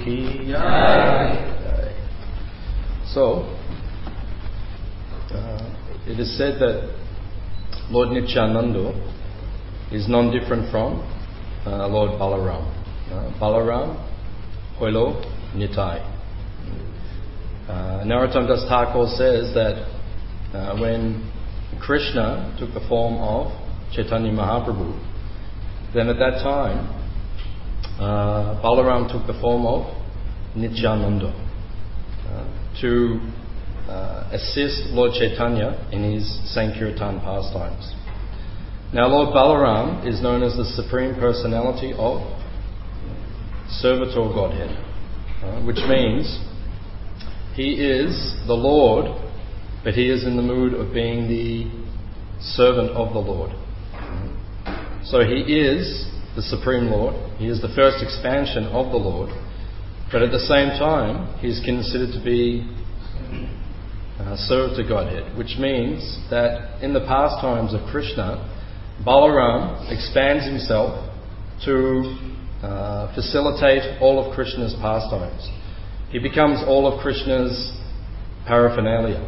ki jai. So, it is said that Lord Nityananda is non-different from Lord Balaram. Balaram, Hoilo, Nitai. Narottam Das Thakur says that when Krishna took the form of Chaitanya Mahaprabhu, then at that time Balaram took the form of Nityananda to assist Lord Chaitanya in his Sankirtan pastimes. Now Lord Balaram is known as the Supreme Personality of Servitor Godhead, which means he is the Lord, but he is in the mood of being the servant of the Lord. So he is the Supreme Lord, he is the first expansion of the Lord, but at the same time he is considered to be served to Godhead, which means that in the pastimes of Krishna, Balaram expands himself to facilitate all of Krishna's pastimes. He becomes all of Krishna's paraphernalia.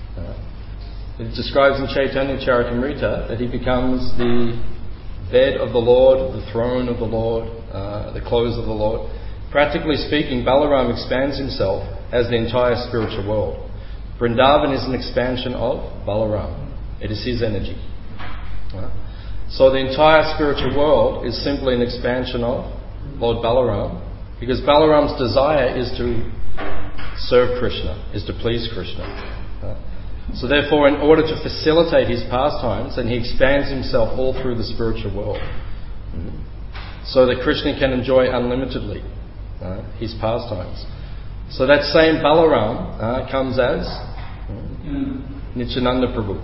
It describes in Chaitanya Charitamrita that he becomes the bed of the Lord, the throne of the Lord, the clothes of the Lord. Practically speaking, Balaram expands himself as the entire spiritual world. Vrindavan is an expansion of Balaram. It is his energy. So the entire spiritual world is simply an expansion of Lord Balaram, because Balaram's desire is to serve Krishna, is to please Krishna. So therefore, in order to facilitate his pastimes, then he expands himself all through the spiritual world, so that Krishna can enjoy unlimitedly his pastimes. So that same Balaram comes as Nityananda Prabhu.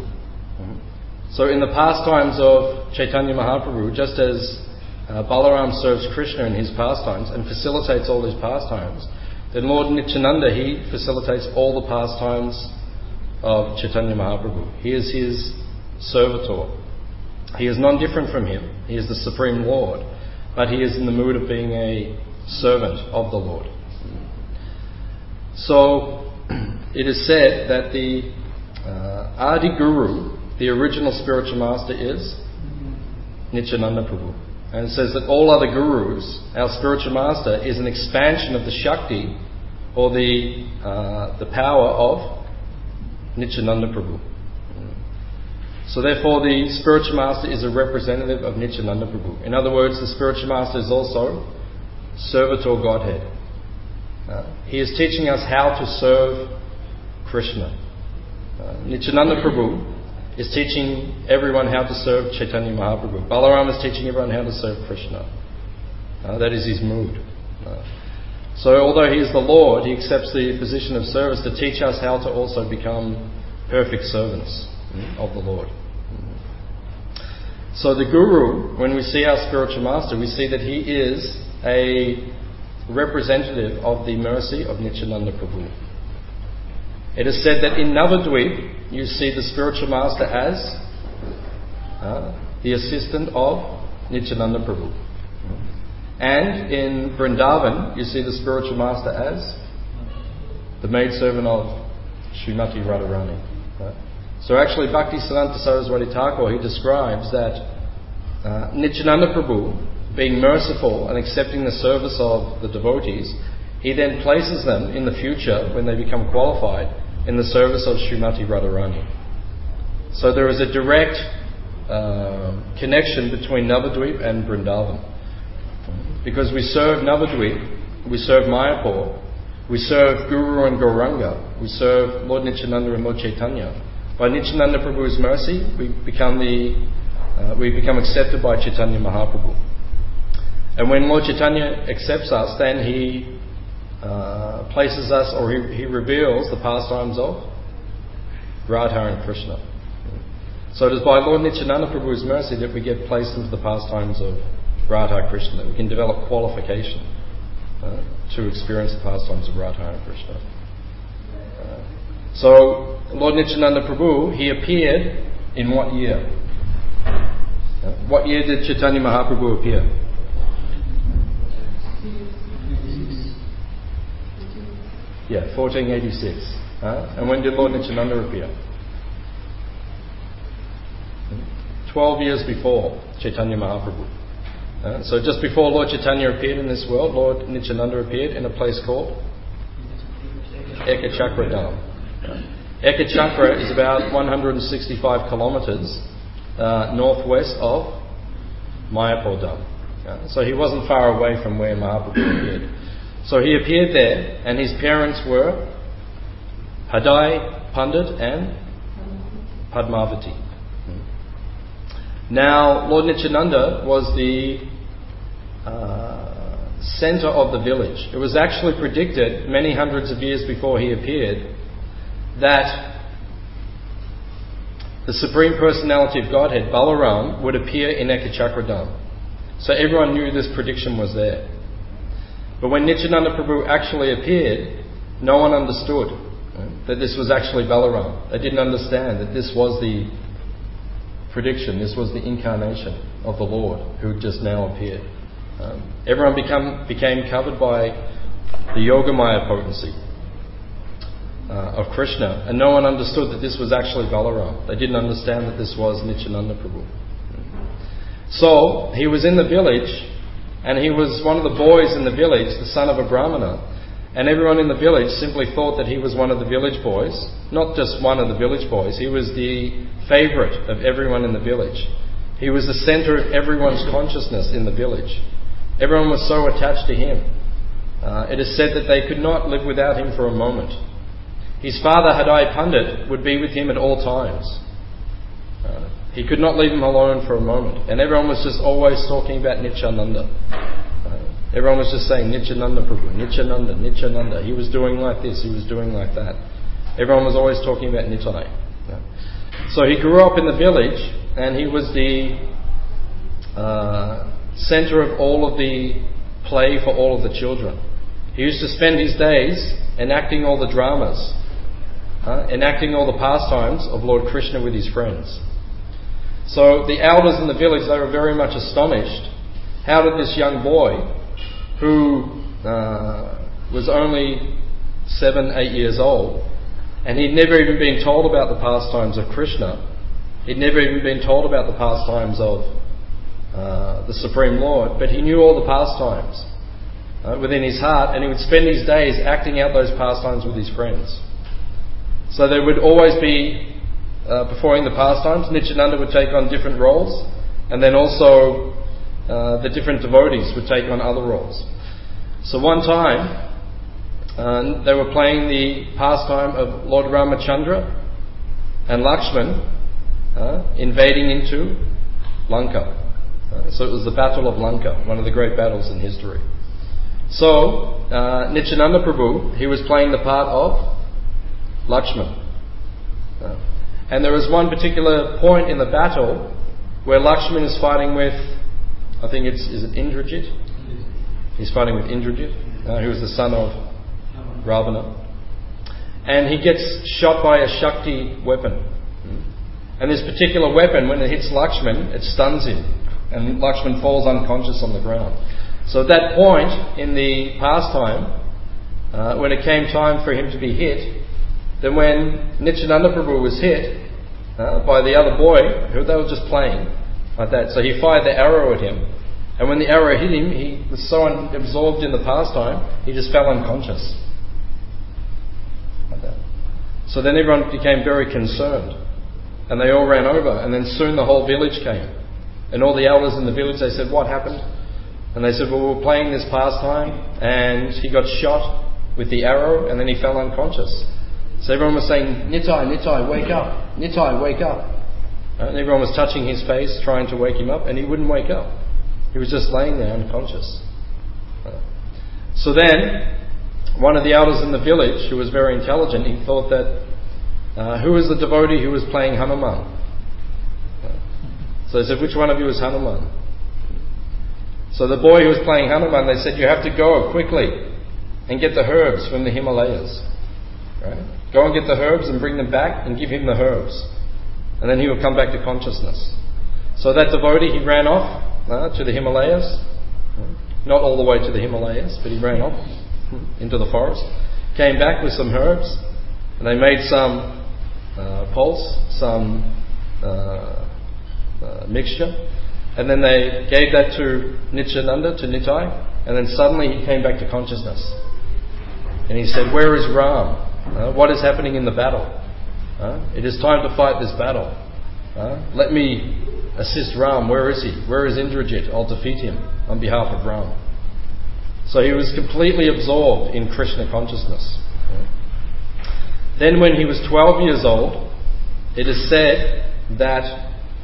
So in the pastimes of Chaitanya Mahaprabhu, just as Balaram serves Krishna in his pastimes and facilitates all his pastimes, then Lord Nityananda, he facilitates all the pastimes of Chaitanya Mahaprabhu. He is his servitor. He is non-different from him. He is the Supreme Lord, but he is in the mood of being a servant of the Lord. So it is said that the Adi Guru, the original spiritual master, is Nityananda Prabhu. And it says that all other gurus, our spiritual master, is an expansion of the Shakti, or the power of Nityananda Prabhu. So therefore the spiritual master is a representative of Nityananda Prabhu. In other words, the spiritual master is also servitor Godhead. He is teaching us how to serve Krishna. Nityananda Prabhu is teaching everyone how to serve Chaitanya Mahaprabhu. Balaram is teaching everyone how to serve Krishna. That is his mood. So although he is the Lord, he accepts the position of service to teach us how to also become perfect servants of the Lord. So the Guru, when we see our spiritual master, we see that he is a representative of the mercy of Nityananda Prabhu. It is said that in Navadvip, you see the spiritual master as the assistant of Nityananda Prabhu. And in Vrindavan, you see the spiritual master as the maidservant of Srimati Radharani. So actually, Bhaktisiddhanta Saraswati Thakur, he describes that Nityananda Prabhu, being merciful and accepting the service of the devotees, he then places them in the future, when they become qualified, in the service of Srimati Radharani. So there is a direct connection between Navadvip and Vrindavan. Because we serve Navadvip, we serve Mayapur, we serve Guru and Gauranga, we serve Lord Nityananda and Lord Chaitanya. By Nityananda Prabhu's mercy, we become accepted by Chaitanya Mahaprabhu. And when Lord Chaitanya accepts us, then he places us, or he reveals the pastimes of Radha and Krishna. So it is by Lord Nityananda Prabhu's mercy that we get placed into the pastimes of Radha Krishna, that we can develop qualification to experience the pastimes of Radha and Krishna. So Lord Nityananda Prabhu, he appeared in what year? What year did Chaitanya Mahaprabhu appear? 1486. And when did Lord Nityananda appear? 12 years before Chaitanya Mahaprabhu. So just before Lord Chaitanya appeared in this world, Lord Nityananda appeared in a place called Ekachakra Dham. Ekachakra is about 165 kilometres northwest of Mayapur Dham. So he wasn't far away from where Mahaprabhu appeared. So he appeared there, and his parents were Hadai Pandit and Padmavati. Now, Lord Nityananda was the centre of the village. It was actually predicted many hundreds of years before he appeared that the Supreme Personality of Godhead, Balaram, would appear in Ekachakra Dham. So everyone knew this prediction was there. But when Nityananda Prabhu actually appeared, no one understood that this was actually Balaram. They didn't understand that this was the prediction, this was the incarnation of the Lord who had just now appeared. Everyone became covered by the Yogamaya potency of Krishna, and no one understood that this was actually Balaram. They didn't understand that this was Nityananda Prabhu. So he was in the village, and he was one of the boys in the village, the son of a Brahmana, and everyone in the village simply thought that he was one of the village boys. Not just one of the village boys, he was the favourite of everyone in the village. He was the centre of everyone's consciousness in the village. Everyone was so attached to him. It is said that they could not live without him for a moment. His father, Hadai Pandit, would be with him at all times. He could not leave him alone for a moment. And everyone was just always talking about Nityananda. Everyone was just saying, Nityananda Prabhu, Nityananda, Nityananda. He was doing like this, he was doing like that. Everyone was always talking about Nitai. So he grew up in the village, and he was the centre of all of the play for all of the children. He used to spend his days enacting all the dramas, enacting all the pastimes of Lord Krishna with his friends. So the elders in the village, they were very much astonished. How did this young boy, who was only 7-8 years old, and he'd never even been told about the pastimes of Krishna, he'd never even been told about the pastimes of the Supreme Lord, but he knew all the pastimes within his heart, and he would spend his days acting out those pastimes with his friends. So there would always be, performing the pastimes, Nityananda would take on different roles, and then also the different devotees would take on other roles. So one time, they were playing the pastime of Lord Ramachandra and Lakshman invading into Lanka. So it was the Battle of Lanka, one of the great battles in history. So, Nityananda Prabhu, he was playing the part of Lakshman. And there was one particular point in the battle where Lakshman is fighting with, I think is it Indrajit? He's fighting with Indrajit, who was the son of Ravana. And he gets shot by a Shakti weapon. And this particular weapon, when it hits Lakshman, it stuns him. And Lakshman falls unconscious on the ground. So at that point in the pastime, when it came time for him to be hit, then when Nityananda Prabhu was hit by the other boy, who they were just playing like that, so he fired the arrow at him. And when the arrow hit him, he was so absorbed in the pastime, he just fell unconscious. Like that. So then everyone became very concerned. And they all ran over. And then soon the whole village came. And all the elders in the village, they said, what happened? And they said, well, we were playing this pastime, and he got shot with the arrow, and then he fell unconscious. So everyone was saying, Nitai, Nitai, wake up. Nitai, wake up. And everyone was touching his face, trying to wake him up, and he wouldn't wake up. He was just laying there unconscious. So then, one of the elders in the village, who was very intelligent, he thought that, who was the devotee who was playing Hanuman? So they said, which one of you is Hanuman? So the boy who was playing Hanuman, they said, you have to go quickly and get the herbs from the Himalayas. Right? Go and get the herbs and bring them back and give him the herbs. And then he will come back to consciousness. So that devotee, he ran off to the Himalayas. Not all the way to the Himalayas, but he ran off into the forest. came back with some herbs, and they made some pulse, some mixture, and then they gave that to Nityananda, to Nitai, and then suddenly he came back to consciousness. And he said, "Where is Ram? What is happening in the battle? It is time to fight this battle. Let me assist Ram. Where is he? Where is Indrajit? I'll defeat him on behalf of Ram." So he was completely absorbed in Krishna consciousness. Then when he was 12 years old, it is said that,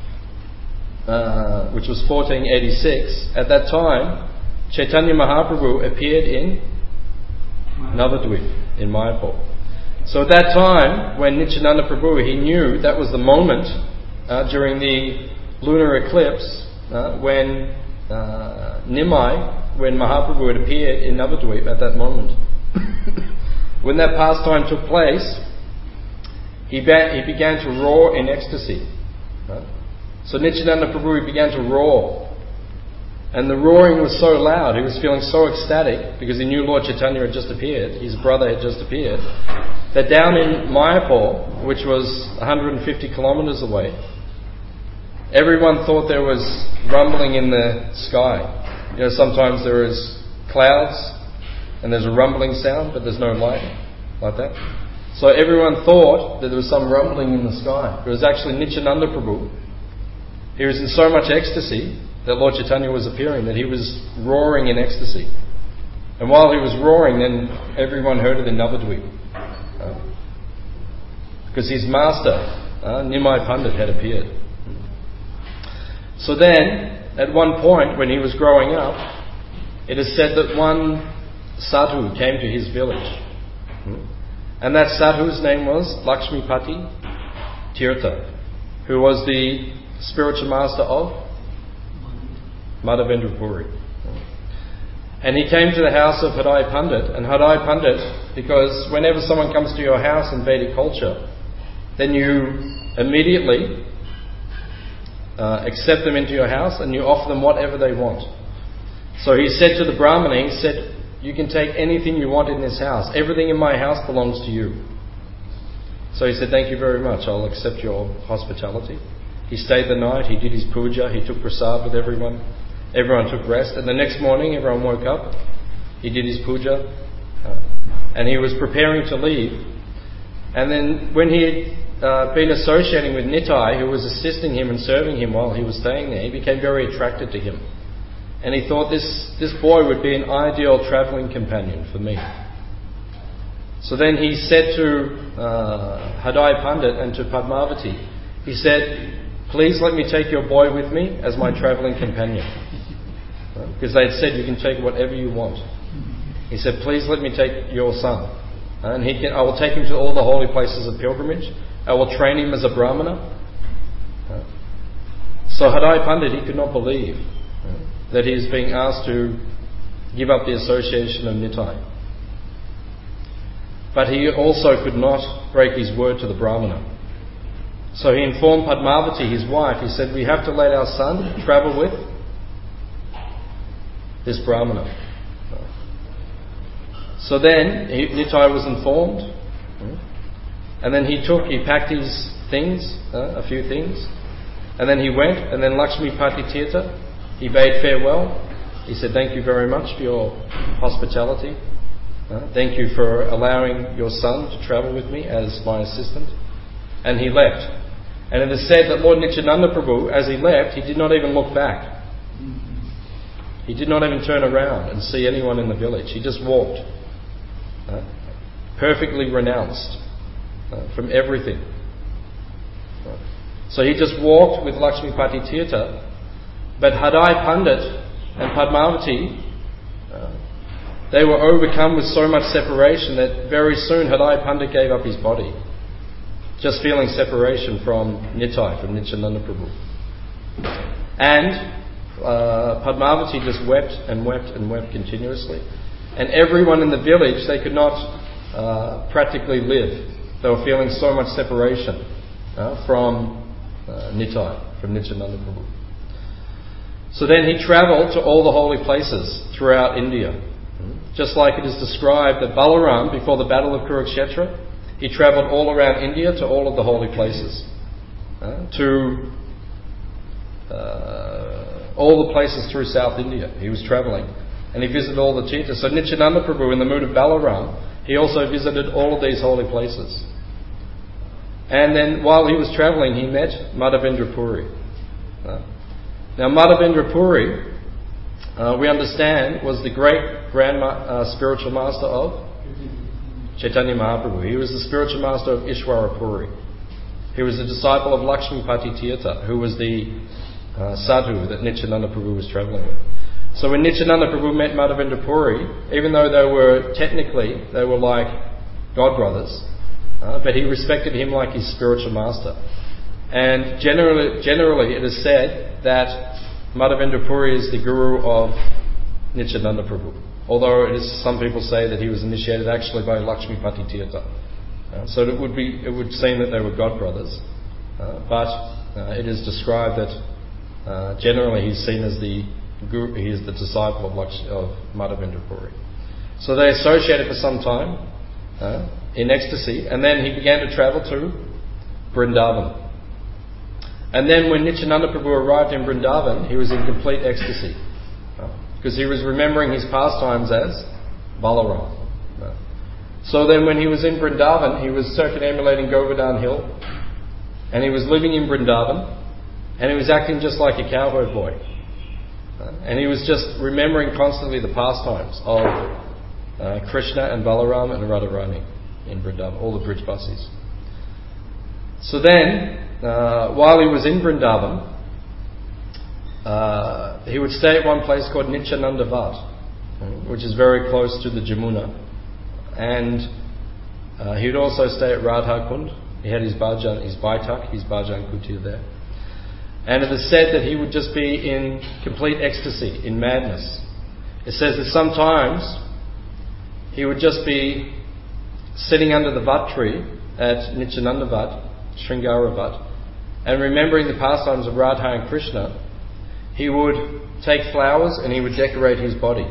which was 1486, at that time, Chaitanya Mahaprabhu appeared in Navadvip, in Mayapur. So at that time, when Nityananda Prabhu, he knew that was the moment during the lunar eclipse, when Nimai, when Mahaprabhu had appeared in Navadvip at that moment. When that pastime took place, he began to roar in ecstasy. So Nityananda Prabhu began to roar. And the roaring was so loud, he was feeling so ecstatic, because he knew Lord Chaitanya had just appeared, his brother had just appeared, that down in Mayapur, which was 150 kilometers away, everyone thought there was rumbling in the sky. You know, sometimes there is clouds and there's a rumbling sound, but there's no light, like that. So everyone thought that there was some rumbling in the sky. It was actually Nityananda Prabhu. He was in so much ecstasy that Lord Chaitanya was appearing, that he was roaring in ecstasy. And while he was roaring, then everyone heard it in Navadvip. Because his master, Nimai Pandit, had appeared. So then, at one point when he was growing up, it is said that one sadhu came to his village. And that sadhu's name was Lakshmipati Tirtha, who was the spiritual master of Madhavendra Puri. And he came to the house of Hadai Pandit, and Hadai Pandit, because whenever someone comes to your house in Vedic culture, then you immediately accept them into your house and you offer them whatever they want. So he said to the Brahmana, he said, "You can take anything you want in this house. Everything in my house belongs to you." So he said, "Thank you very much. I'll accept your hospitality." He stayed the night, he did his puja, he took prasad with everyone. Everyone took rest, and the next morning everyone woke up, he did his puja, and he was preparing to leave. And then when he had been associating with Nitai, who was assisting him and serving him while he was staying there, he became very attracted to him. And he thought this boy would be an ideal travelling companion for me. So then he said to Hadai Pandit and to Padmavati, he said, "Please let me take your boy with me as my travelling companion." Because they had said, "You can take whatever you want." He said, "Please let me take your son. And I will take him to all the holy places of pilgrimage. I will train him as a Brahmana." So Hadai Pandit, he could not believe that he is being asked to give up the association of Nitai. But he also could not break his word to the Brahmana. So he informed Padmavati, his wife, he said, "We have to let our son travel with this Brahmana." So then Nitai was informed, and then he packed his things, a few things, and then he went, and then Lakshmipati Tirtha, he bade farewell. He said, "Thank you very much for your hospitality. Thank you for allowing your son to travel with me as my assistant." And he left. And it is said that Lord Nityananda Prabhu, as he left, he did not even look back. He did not even turn around and see anyone in the village. He just walked, perfectly renounced from everything. So he just walked with Lakshmipati Tirtha, but Hadai Pandit and Padmavati, they were overcome with so much separation that very soon Hadai Pandit gave up his body, just feeling separation from Nitai, from Nityananda Prabhu. And Padmavati just wept and wept and wept continuously. And everyone in the village, they could not practically live. They were feeling so much separation from Nitai, from Nityananda Prabhu. So then he travelled to all the holy places throughout India. just like it is described that Balaram, before the battle of Kurukshetra, he travelled all around India to all of the holy places, to all the places through South India. He was travelling, and he visited all the tirthas. So Nityananda Prabhu, in the mood of Balaram, he also visited all of these holy places. And then while he was travelling, he met Madhavendra Puri. Now Madhavendra Puri, we understand, was the great spiritual master of Chaitanya Mahaprabhu. He was the spiritual master of Ishwara Puri. He was a disciple of Lakshmipati Tirtha, who was the sadhu that Nityananda Prabhu was travelling with. So when Nityananda Prabhu met Madhavendra Puri, even though they were like God brothers, but he respected him like his spiritual master. And generally it is said that Madhavendra Puri is the guru of Nityananda Prabhu. Although some people say that he was initiated actually by Lakshmipati Tirtha. So it would seem that they were God brothers. But it is described that generally he's seen as the guru, he is the disciple of Madhavendra Puri. So they associated for some time in ecstasy, and then he began to travel to Vrindavan. And then when Nityananda Prabhu arrived in Vrindavan, he was in complete ecstasy, because he was remembering his pastimes as Balaram. So then when he was in Vrindavan, he was circumambulating Govardhan Hill, and he was living in Vrindavan, and he was acting just like a cowherd boy. And he was just remembering constantly the pastimes of Krishna and Balaram and Radharani in Vrindavan, all the Brijvasis. So then, while he was in Vrindavan, he would stay at one place called Nityananda Vat, which is very close to the Jamuna. And he would also stay at Radha Kund. He had his bhajan, his baitak, his bhajan kutir there. And it is said that he would just be in complete ecstasy, in madness. It says that sometimes he would just be sitting under the vat tree at Nityananda Vat, Sringara Vat, and remembering the pastimes of Radha and Krishna. He would take flowers and he would decorate his body.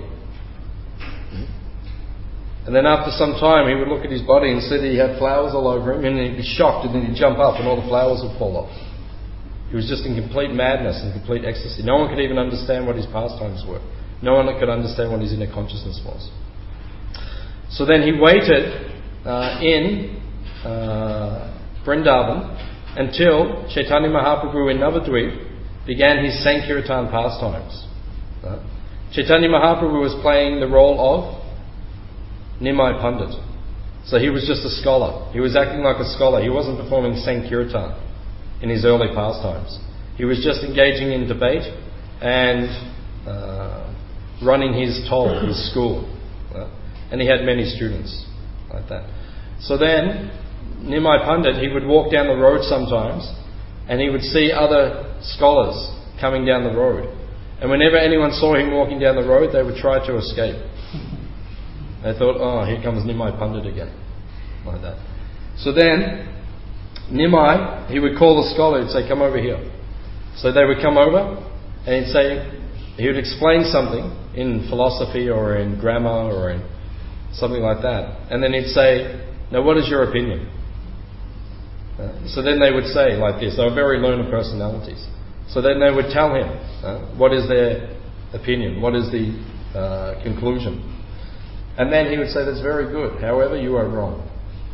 And then after some time he would look at his body and see that he had flowers all over him, and he'd be shocked, and then he'd jump up and all the flowers would fall off. He was just in complete madness and complete ecstasy. No one could even understand what his pastimes were. No one could understand what his inner consciousness was. So then he waited in Vrindavan until Chaitanya Mahaprabhu in Navadvip began his Sankirtan pastimes. Chaitanya Mahaprabhu was playing the role of Nimai Pandit. So he was just a scholar. He was acting like a scholar. He wasn't performing Sankirtan in his early pastimes. He was just engaging in debate and running his toll, his school. And he had many students like that. So then, Nimai Pandit, he would walk down the road sometimes, and he would see other scholars coming down the road. And whenever anyone saw him walking down the road, they would try to escape. They thought, oh, here comes Nimai Pandit again. Like that. So then, Nimai, he would call the scholar, he'd say, come over here. So they would come over, and he would explain something in philosophy or in grammar or in something like that. And then he'd say, now what is your opinion? So then they would say like this. They were very learned personalities. So then they would tell him what is their opinion, what is the conclusion. And then he would say, that's very good. However, you are wrong.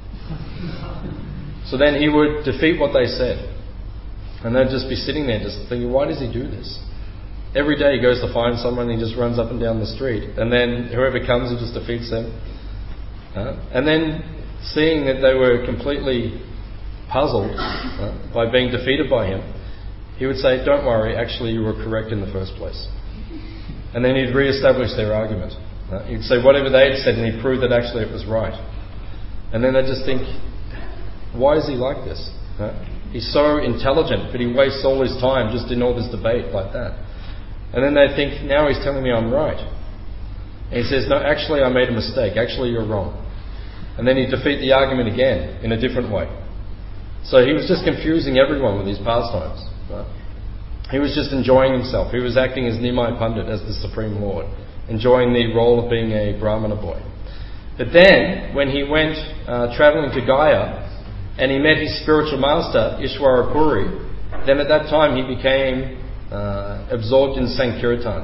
So then he would defeat what they said. And they'd just be sitting there just thinking, why does he do this? Every day he goes to find someone and he just runs up and down the street. And then whoever comes, he just defeats them. And then seeing that they were completely puzzled by being defeated by him, he would say, don't worry, actually you were correct in the first place. And then he'd re-establish their argument. He'd say whatever they had said and he'd prove that actually it was right. And then they'd just think, why is he like this? He's so intelligent, but he wastes all his time just in all this debate like that. And then they'd think, now he's telling me I'm right. And he says, no, actually I made a mistake. Actually you're wrong. And then he'd defeat the argument again in a different way. So he was just confusing everyone with his pastimes. He was just enjoying himself. He was acting as Nimai Pandit, as the Supreme Lord. enjoying the role of being a Brahmana boy. But then, when he went travelling to Gaya, and he met his spiritual master, Ishwara Puri, then at that time he became absorbed in Sankirtan.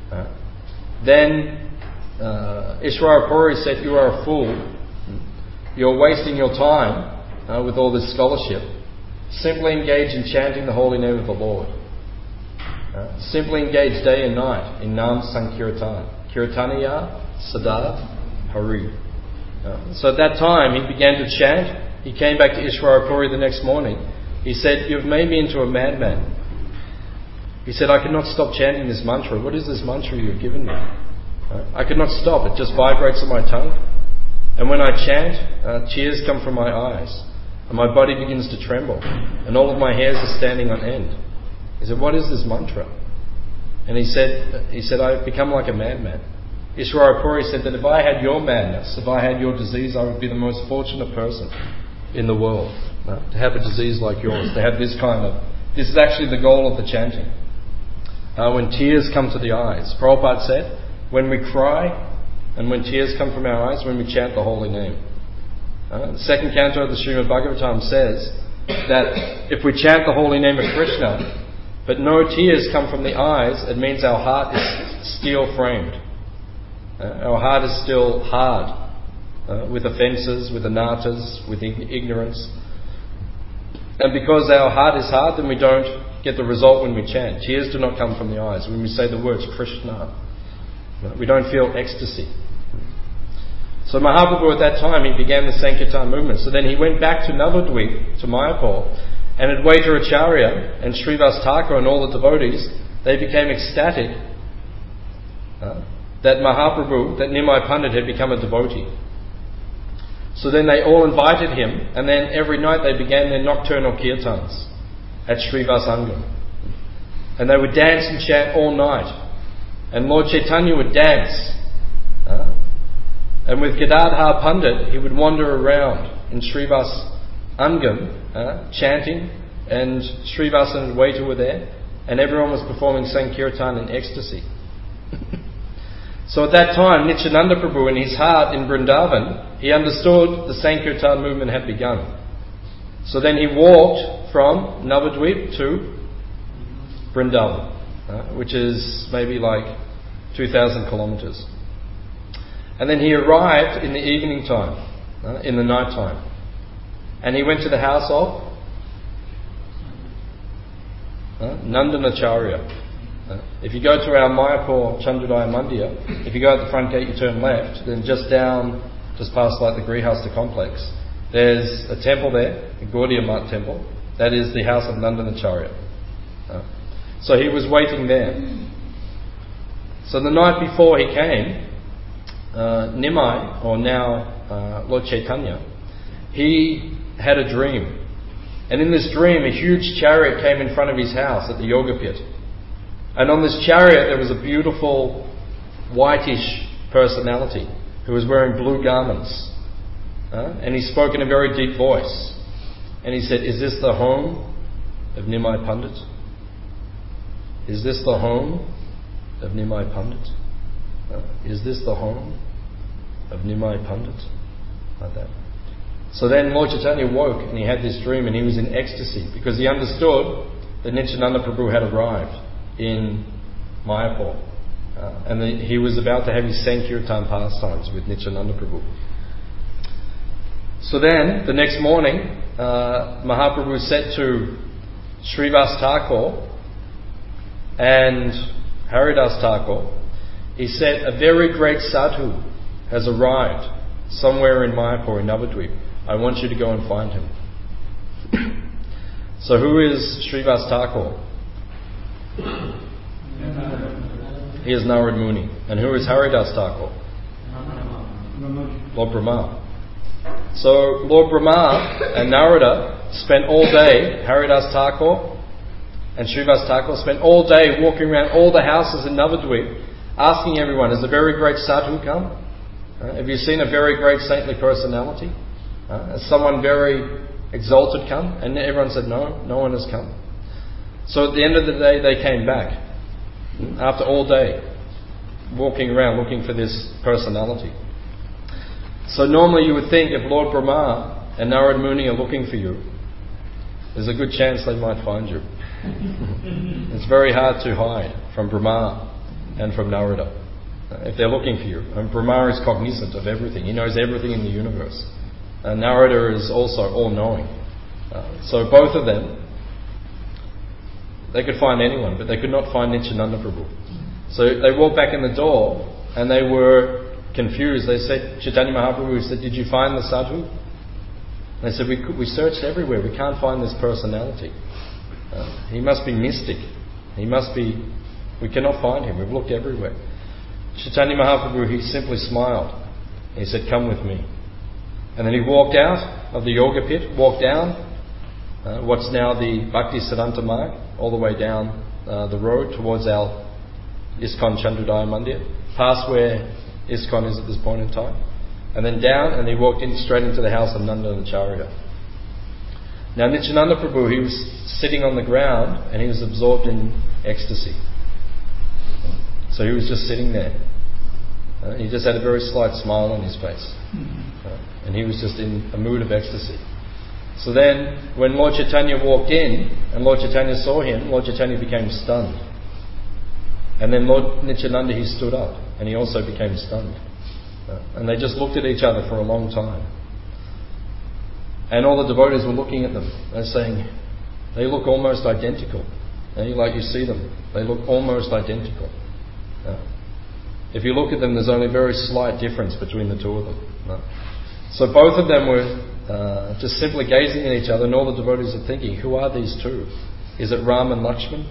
Then Ishwara Puri said, "You are a fool. You're wasting your time with all this scholarship. Simply engage in chanting the holy name of the Lord. Simply engage day and night in Nam Sankirtan. Kirtaniya Sada Hari." So at that time he began to chant. He came back to Ishwara Puri the next morning. He said, "You've made me into a madman." He said, "I cannot stop chanting this mantra. What is this mantra you've given me? I cannot stop. It just vibrates on my tongue. And when I chant, tears come from my eyes. And my body begins to tremble. And all of my hairs are standing on end." He said, "What is this mantra?" And he said, "I've become like a madman." Ishwara Puri said that if I had your madness, if I had your disease, I would be the most fortunate person in the world. To have a disease like yours, to have this is actually the goal of the chanting. When tears come to the eyes. Prabhupada said, when we cry and when tears come from our eyes, when we chant the holy name. The second canto of the Srimad Bhagavatam says that if we chant the holy name of Krishna, but no tears come from the eyes, it means our heart is steel framed. Our heart is still hard with offences, with anatas, with ignorance. And because our heart is hard, then we don't get the result when we chant. Tears do not come from the eyes. When we say the words Krishna, we don't feel ecstasy. So Mahaprabhu at that time, he began the Sankirtan movement. So then he went back to Navadvip, to Mayapur, and Advaita Acharya and Srivas Thakur and all the devotees, they became ecstatic that Mahaprabhu, that Nimai Pandit had become a devotee. So then they all invited him, and then every night they began their nocturnal kirtans at Srivas Angam. And they would dance and chant all night. And Lord Chaitanya would dance. And with Gadadhar Pandit, he would wander around in Srivas Angam, chanting, and Srivas and Advaita were there, and everyone was performing Sankirtan in ecstasy. So at that time, Nityananda Prabhu, in his heart in Vrindavan, he understood the Sankirtan movement had begun. So then he walked from Navadvip to Vrindavan, which is maybe like 2,000 kilometres. And then he arrived in the evening time, in the night time. And he went to the house of Nandanacharya. If you go to our Mayapur Chandrodaya Mandir, if you go out the front gate, you turn left, then just down, just past like the Grihastha complex, there's a temple there, the Gaudiya Math temple. That is the house of Nandanacharya. So he was waiting there. So the night before he came, Nimai, or now Lord Chaitanya, he had a dream. And in this dream, a huge chariot came in front of his house at the yoga pit. And on this chariot there was a beautiful whitish personality who was wearing blue garments. And he spoke in a very deep voice. And he said, "Is this the home of Nimai Pandit? Is this the home of Nimai Pandit? Is this the home of Nimai Pandit?" Like that. So then Lord Chaitanya woke and he had this dream and he was in ecstasy because he understood that Nityananda Prabhu had arrived in Mayapur. And he was about to have his Sankirtan pastimes with Nityananda Prabhu. So then, the next morning, Mahaprabhu said to Srivas Thakur and Haridas Thakur, he said, "A very great sadhu has arrived somewhere in Mayapur, in Navadvip. I want you to go and find him." So who is Srivas Thakur? He is Narad Muni. And who is Haridas Thakur? Lord Brahma. So Lord Brahma and Narada spent all day, Haridas Thakur and Srivas Thakur spent all day walking around all the houses in Navadvip, asking everyone, "Has a very great sadhu come? Have you seen a very great saintly personality? Has someone very exalted come?" And everyone said, "No, no one has come." So at the end of the day, they came back after all day. walking around looking for this personality. So normally you would think if Lord Brahma and Narada Muni are looking for you, there's a good chance they might find you. It's very hard to hide from Brahma and from Narada if they're looking for you. And Brahma is cognizant of everything. He knows everything in the universe. And Narada is also all-knowing. So both of them, they could find anyone, but they could not find Nityananda Prabhu. So they walked back in the door and they were confused. They said, Chaitanya Mahaprabhu said, did you find the sadhu? They said, we searched everywhere. We can't find this personality. He must be mystic. We cannot find him. We've looked everywhere. Chaitanya Mahaprabhu, he simply smiled. He said, come with me. And then he walked out of the yoga pit, walked down what's now the Bhakti Siddhanta Marg, all the way down the road towards our ISKCON Chandrodaya Mandir, past where ISKCON is at this point in time, and then down, and he walked straight into the house of Nanda and Acharya. Now Nityananda Prabhu, he was sitting on the ground and he was absorbed in ecstasy. So he was just sitting there. He just had a very slight smile on his face. And he was just in a mood of ecstasy. So then, when Lord Chaitanya walked in, and Lord Chaitanya saw him, Lord Chaitanya became stunned. And then Lord Nityananda, he stood up, and he also became stunned. And they just looked at each other for a long time. And all the devotees were looking at them, and saying, they look almost identical. Like you see them, they look almost identical. If you look at them, there's only a very slight difference between the two of them. So both of them were just simply gazing at each other, and all the devotees are thinking, who are these two? Is it Ram and Lakshman?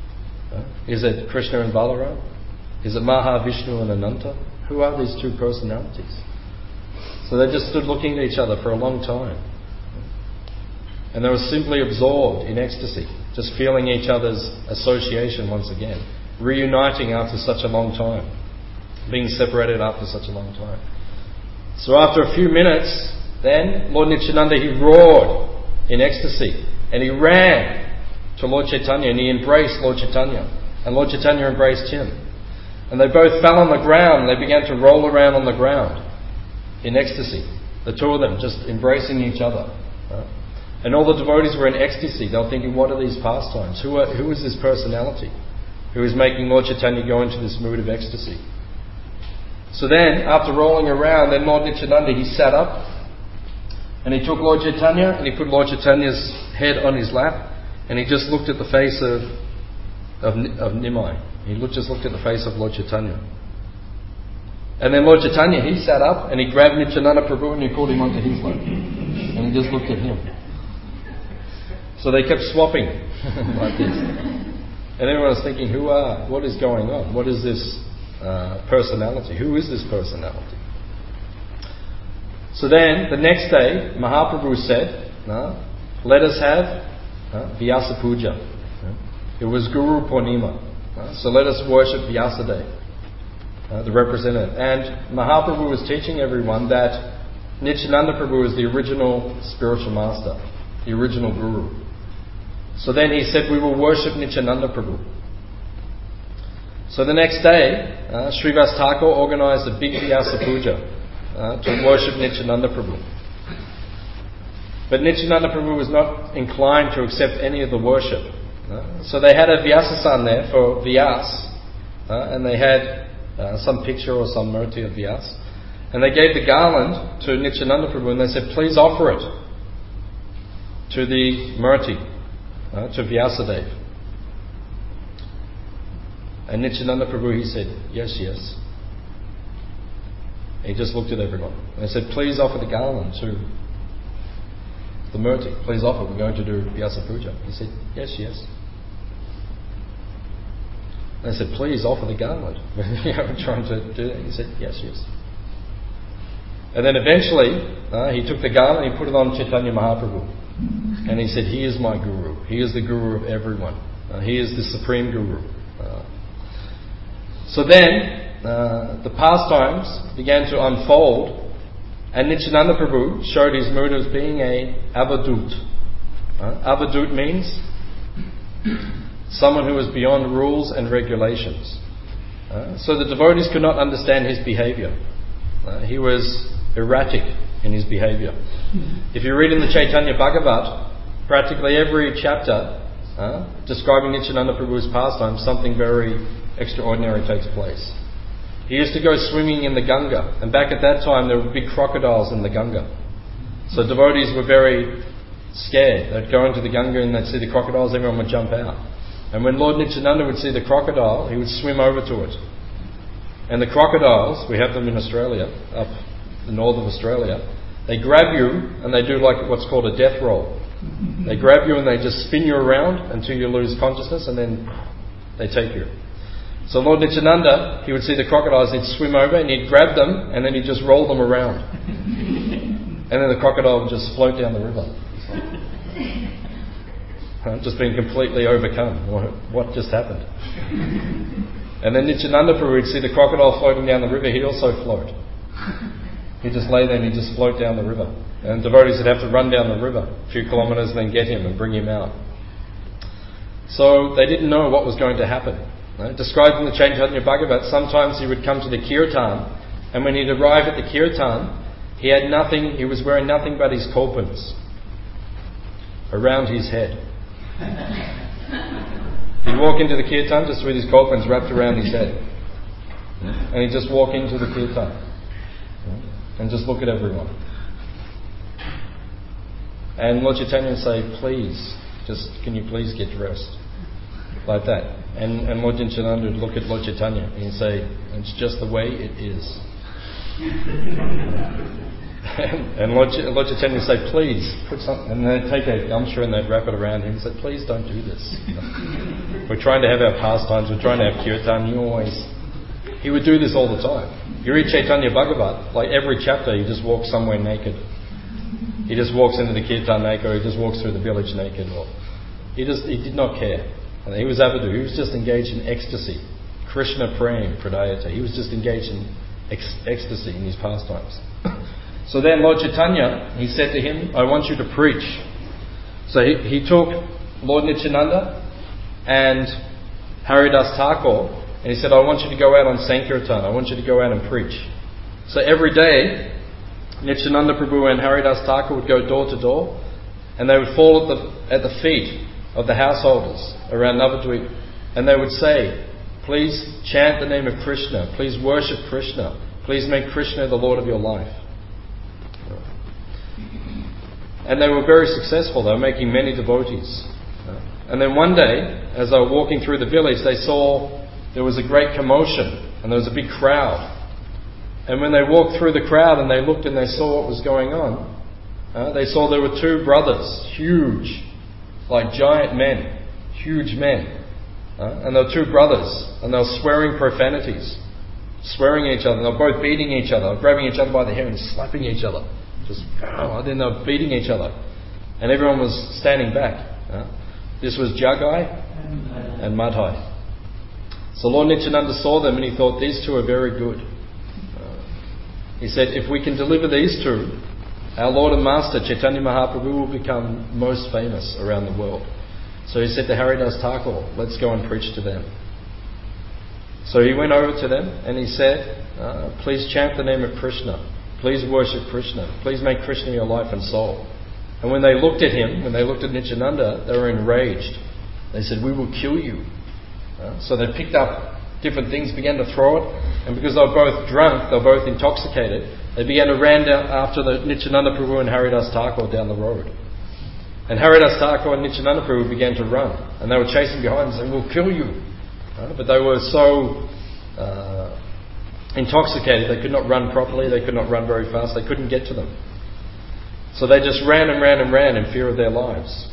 Is it Krishna and Balaram? Is it Mahavishnu and Ananta? Who are these two personalities? So they just stood looking at each other for a long time. And they were simply absorbed in ecstasy, just feeling each other's association once again, reuniting after such a long time, being separated after such a long time. So after a few minutes, then Lord Nityananda, he roared in ecstasy, and he ran to Lord Chaitanya, and he embraced Lord Chaitanya, and Lord Chaitanya embraced him. And they both fell on the ground, and they began to roll around on the ground in ecstasy. The two of them just embracing each other. And all the devotees were in ecstasy. They were thinking, what are these pastimes? Who is this personality who is making Lord Chaitanya go into this mood of ecstasy? So then, after rolling around, then Lord Nityananda, he sat up, and he took Lord Chaitanya, and he put Lord Chaitanya's head on his lap, and he just looked at the face of Nimai. He just looked at the face of Lord Chaitanya. And then Lord Chaitanya, he sat up, and he grabbed Nityananda Prabhu, and he pulled him onto his lap. And he just looked at him. So they kept swapping like this. And everyone was thinking, what is going on? What is this personality? Who is this personality? So then, the next day, Mahaprabhu said, let us have Vyasa Puja. It was Guru Purnima. So let us worship Vyasadeva, the representative. And Mahaprabhu was teaching everyone that Nityananda Prabhu is the original spiritual master, the original Guru. So then he said, we will worship Nityananda Prabhu. So the next day, Srivas Thakur organized a big Vyasa Puja to worship Nityananda Prabhu. But Nityananda Prabhu was not inclined to accept any of the worship. So they had a Vyasasan there for Vyas, and they had some picture or some murti of Vyas. And they gave the garland to Nityananda Prabhu, and they said, please offer it to the murti, to Vyasadeva. And Nityananda Prabhu, he said, yes, yes. He just looked at everyone. And they said, please offer the garland to the murti. Please offer, we're going to do Vyasa Puja. He said, yes, yes. And they said, please offer the garland. We're trying to do that. He said, yes, yes. And then eventually, he took the garland and he put it on Chaitanya Mahaprabhu. And he said, he is my Guru. He is the Guru of everyone. He is the Supreme Guru. So then, the pastimes began to unfold, and Nityananda Prabhu showed his mood as being a avadut. Avadut means someone who is beyond rules and regulations. So the devotees could not understand his behavior. He was erratic in his behavior. If you read in the Chaitanya Bhagavat, practically every chapter describing Nityananda Prabhu's pastime, something very extraordinary takes place. He used to go swimming in the Ganga, and back at that time there were big crocodiles in the Ganga. So devotees were very scared. They'd go into the Ganga and they'd see the crocodiles, everyone would jump out. And when Lord Nityananda would see the crocodile, he would swim over to it. And the crocodiles, we have them in Australia, up the north of Australia, they grab you and they do like what's called a death roll. They grab you and they just spin you around until you lose consciousness, and then they take you. So Lord Nityananda, he would see the crocodiles, he'd swim over and he'd grab them and then he'd just roll them around. And then the crocodile would just float down the river. Just being completely overcome. What just happened? And then Nityananda Prabhu would see the crocodile floating down the river, he'd also float. He'd just lay there and he'd just float down the river. And devotees would have to run down the river a few kilometres and then get him and bring him out. So they didn't know what was going to happen. Described in the Chaitanya Bhagavat, sometimes he would come to the kirtan, and when he'd arrive at the kirtan, he had nothing, he was wearing nothing but his kolpans around his head. He'd walk into the kirtan just with his kolpans wrapped around his head. And he'd just walk into the kirtan and just look at everyone. And Lord Chaitanya would say, please, can you please get dressed? Like that. And Lord Nityananda would look at Lord Chaitanya and he'd say, it's just the way it is. And Lord Chaitanya would say, please, put something, and they'd take a gumshoe and they'd wrap it around him and say, please don't do this. We're trying to have our pastimes, we're trying to have kirtan, he would do this all the time. You read Chaitanya Bhagavat, like every chapter he just walks somewhere naked. He just walks into the kirtan naked, or he just walks through the village naked, or he did not care. He was avadu, he was just engaged in ecstasy. Krishna Prem Pradayata. He was just engaged in ecstasy in his pastimes. So then Lord Chaitanya, he said to him, I want you to preach. So he took Lord Nityananda and Haridas Thakur, and he said, I want you to go out on Sankirtan, I want you to go out and preach. So every day, Nityananda Prabhu and Haridas Thakur would go door to door, and they would fall at the feet of the householders around Navadvip, and they would say, please chant the name of Krishna, please worship Krishna, please make Krishna the Lord of your life. And they were very successful. They were making many devotees. And then one day, as they were walking through the village, they saw there was a great commotion and there was a big crowd. And when they walked through the crowd and they looked and they saw what was going on, they saw there were two brothers, huge, like giant men, huge men. And there were two brothers, and they were swearing profanities, swearing at each other. They were both beating each other, grabbing each other by the hair and slapping each other. Then they were beating each other. And everyone was standing back. This was Jagai and Madhai. So Lord Nityananda saw them and he thought, these two are very good. He said, if we can deliver these two, our Lord and Master Chaitanya Mahaprabhu will become most famous around the world. So he said to Haridas Thakur, let's go and preach to them. So he went over to them and he said, please chant the name of Krishna. Please worship Krishna. Please make Krishna your life and soul. And when they looked at him, when they looked at Nityananda, they were enraged. They said, we will kill you. So they picked up different things, began to throw it. And because they were both drunk, they were both intoxicated, they began to run down after the Nityananda Prabhu and Haridas Thakur down the road. And Haridas Thakur and Nityananda Prabhu began to run. And they were chasing behind and saying, we'll kill you. But they were so intoxicated, they could not run properly, they could not run very fast, they couldn't get to them. So they just ran and ran and ran in fear of their lives.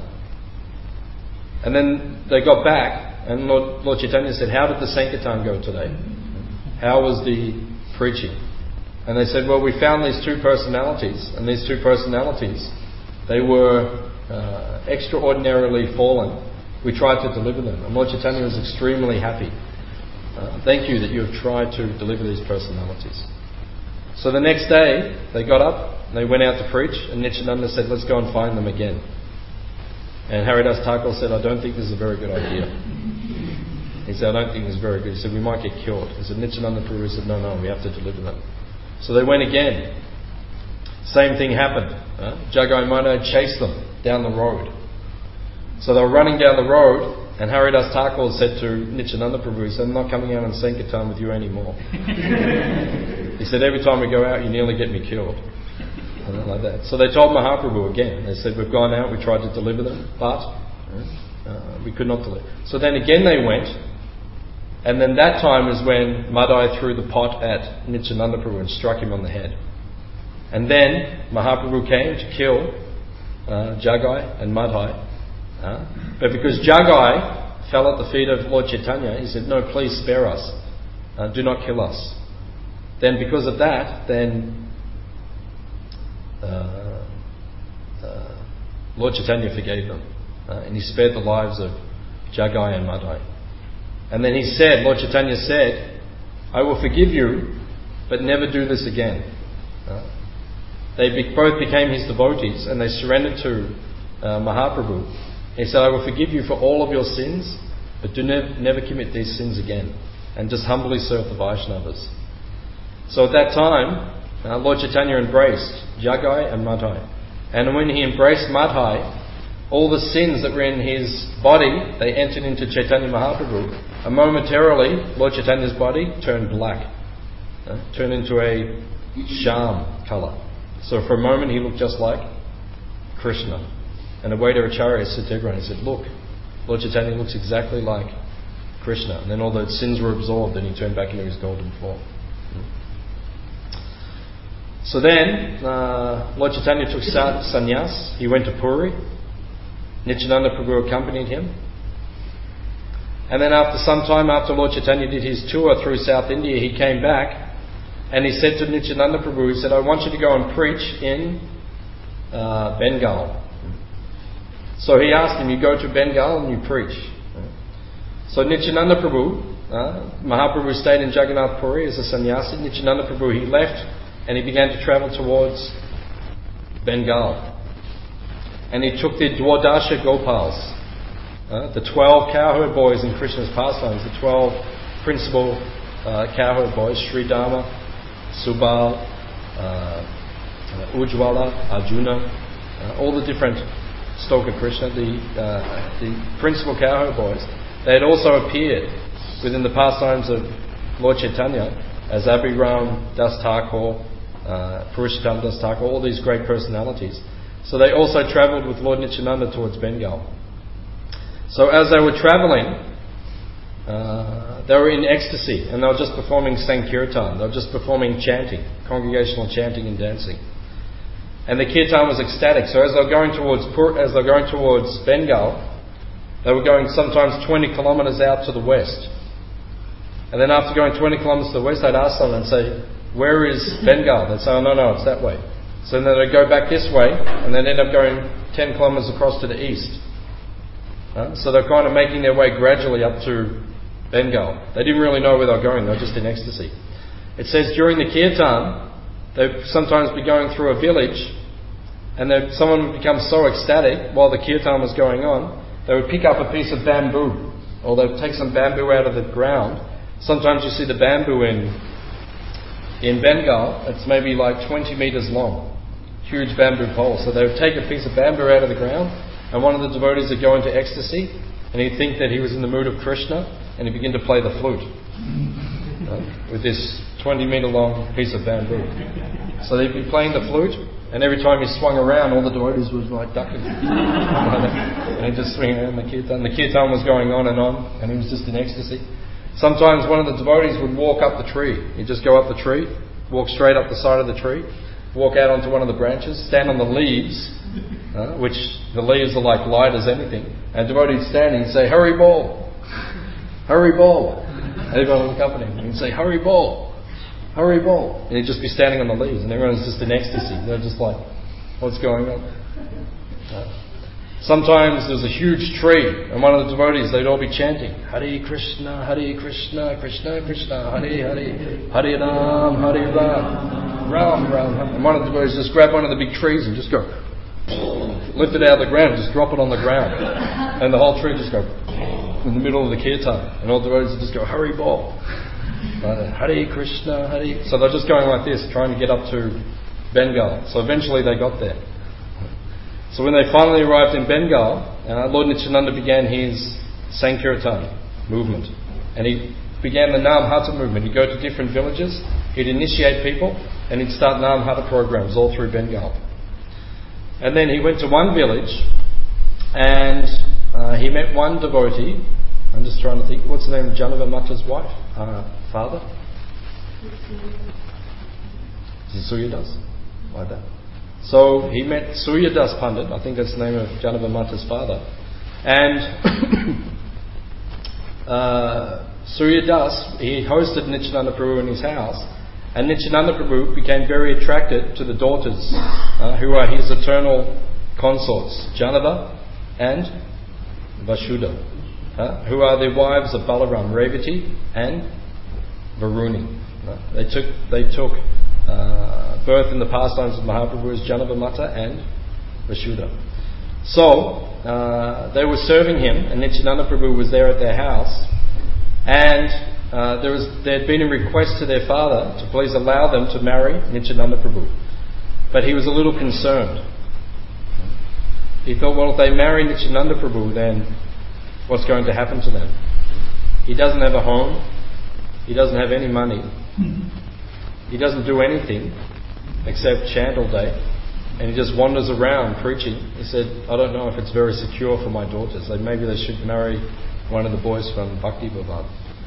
And then they got back, and Lord Chaitanya said, how did the Sankirtan go today? How was the preaching? And they said, well, we found these two personalities, and these two personalities, they were extraordinarily fallen. We tried to deliver them. And Lord Chaitanya was extremely happy. Thank you that you have tried to deliver these personalities. So the next day, they got up, and they went out to preach, and Nityananda said, let's go and find them again. And Haridas Thakur said, I don't think this is a very good idea. He said, I don't think this is very good. He said, we might get killed. He said, Nityananda Prabhu said, no, we have to deliver them. So they went again. Same thing happened. Jagai Madhai chased them down the road. So they were running down the road, and Haridas Thakur said to Nityananda Prabhu, he said, I'm not coming out and Sankirtan with you anymore. He said, every time we go out, you nearly get me killed. Like that. So they told Mahaprabhu again. They said, we've gone out, we tried to deliver them, but we could not deliver. So then again they went, and then that time is when Madhai threw the pot at Nityananda Prabhu and struck him on the head. And then Mahaprabhu came to kill Jagai and Madhai. But because Jagai fell at the feet of Lord Chaitanya, he said, no, please spare us. Do not kill us. Then because of that, then Lord Chaitanya forgave them. And he spared the lives of Jagai and Madhai. And then he said, Lord Chaitanya said, I will forgive you, but never do this again. They both became his devotees, and they surrendered to Mahaprabhu. He said, I will forgive you for all of your sins, but do never commit these sins again, and just humbly serve the Vaishnavas. So at that time, Lord Chaitanya embraced Jagai and Madhai. And when he embraced Madhai, all the sins that were in his body, they entered into Chaitanya Mahaprabhu. And momentarily, Lord Chaitanya's body turned black. Turned into a sham colour. So for a moment he looked just like Krishna. And Advaita Acharya said to everyone, he said, look, Lord Chaitanya looks exactly like Krishna. And then all the sins were absorbed and he turned back into his golden form. So then, Lord Chaitanya took sannyas. He went to Puri. Nityananda Prabhu accompanied him. And then after some time, after Lord Chaitanya did his tour through South India, he came back and he said to Nityananda Prabhu, he said, I want you to go and preach in Bengal. So he asked him, you go to Bengal and you preach. So Nityananda Prabhu, Mahaprabhu stayed in Jagannath Puri as a sannyasi. Nityananda Prabhu, he left and he began to travel towards Bengal. And he took the Dwadasha Gopals, the 12 cowherd boys in Krishna's pastimes, the 12 principal cowherd boys, Sri Dharma, Subal, Ujjwala, Arjuna, all the different Stoka Krishna, the principal cowherd boys. They had also appeared within the pastimes of Lord Chaitanya as Abhiram Das Thakur, Purushottam Das Thakur, all these great personalities. So they also travelled with Lord Nityananda towards Bengal. So as they were travelling, they were in ecstasy and they were just performing Sankirtan. They were just performing chanting, congregational chanting and dancing. And the kirtan was ecstatic. So as they were going towards Bengal, they were going sometimes 20 kilometres out to the west. And then after going 20 kilometres to the west, they'd ask someone and say, where is Bengal? They'd say, oh no, it's that way. So then they'd go back this way, and they'd end up going 10 kilometres across to the east. So they're kind of making their way gradually up to Bengal. They didn't really know where they were going, they were just in ecstasy. It says during the kirtan, they'd sometimes be going through a village, and someone would become so ecstatic while the kirtan was going on, they would pick up a piece of bamboo, or they'd take some bamboo out of the ground. Sometimes you see the bamboo in Bengal, it's maybe like 20 metres long. Huge bamboo pole. So they would take a piece of bamboo out of the ground, and one of the devotees would go into ecstasy, and he'd think that he was in the mood of Krishna, and he'd begin to play the flute with this 20 metre long piece of bamboo. So they'd be playing the flute, and every time he swung around, all the devotees was like ducking. And he'd just swing around the kirtan. The kirtan was going on, and he was just in ecstasy. Sometimes one of the devotees would walk up the tree. He'd just go up the tree, walk straight up the side of the tree, walk out onto one of the branches, stand on the leaves, which the leaves are like light as anything, and the devotee would stand and he'd say, Hari Bol, Hari Bol. Everyone would accompany him. He'd say, Hari Bol, Hari Bol. And he'd just be standing on the leaves, and everyone's just in ecstasy. They're just like, what's going on? Sometimes there's a huge tree, and one of the devotees, they'd all be chanting, Hare Krishna, Krishna Krishna, Hare Hare, Hare Ram, Ram Ram. And one of the devotees just grab one of the big trees and just go, lift it out of the ground, just drop it on the ground. And the whole tree just go, in the middle of the kirtan, and all the devotees would just go, Hari Bol, Hare Krishna, Hare. So they're just going like this, trying to get up to Bengal. So eventually they got there. So when they finally arrived in Bengal, Lord Nityananda began his Sankirtan movement. And he began the Naam Hata movement. He'd go to different villages, he'd initiate people, and he'd start Naam Hata programs all through Bengal. And then he went to one village, and he met one devotee. I'm just trying to think, what's the name of Janava Mata's wife? Father? Is it Suryadas? Like that. So he met Suryadas Pandit, I think that's the name of Janava Mata's father. And Suryadas, he hosted Nityananda Prabhu in his house, and Nityananda Prabhu became very attracted to the daughters who are his eternal consorts, Janava and Vasudha, who are the wives of Balaram, Revati and Varuni. They took birth in the pastimes of Mahaprabhu as Janava Mata and Vasudha. So they were serving him, and Nityananda Prabhu was there at their house, and there had been a request to their father to please allow them to marry Nityananda Prabhu. But he was a little concerned. He thought, well, if they marry Nityananda Prabhu, then what's going to happen to them? He doesn't have a home. He doesn't have any money. He doesn't do anything except chant all day. And he just wanders around preaching. He said, I don't know if it's very secure for my daughters. Like maybe they should marry one of the boys from Bhakti Bhavan.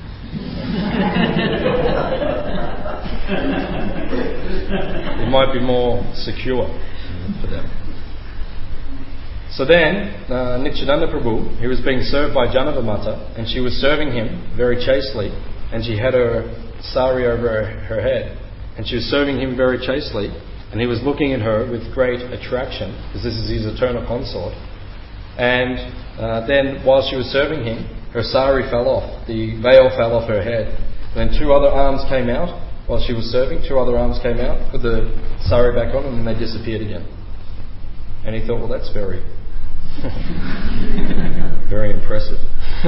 It might be more secure for them. So then, Nityananda Prabhu, he was being served by Janava Mata, and she was serving him very chastely, and she had her sari over her head, and she was serving him very chastely, and he was looking at her with great attraction, because this is his eternal consort. And then, while she was serving him, her sari fell off, the veil fell off her head. And then two other arms came out while she was serving, two other arms came out, put the sari back on, and then they disappeared again. And he thought, well, that's very very impressive.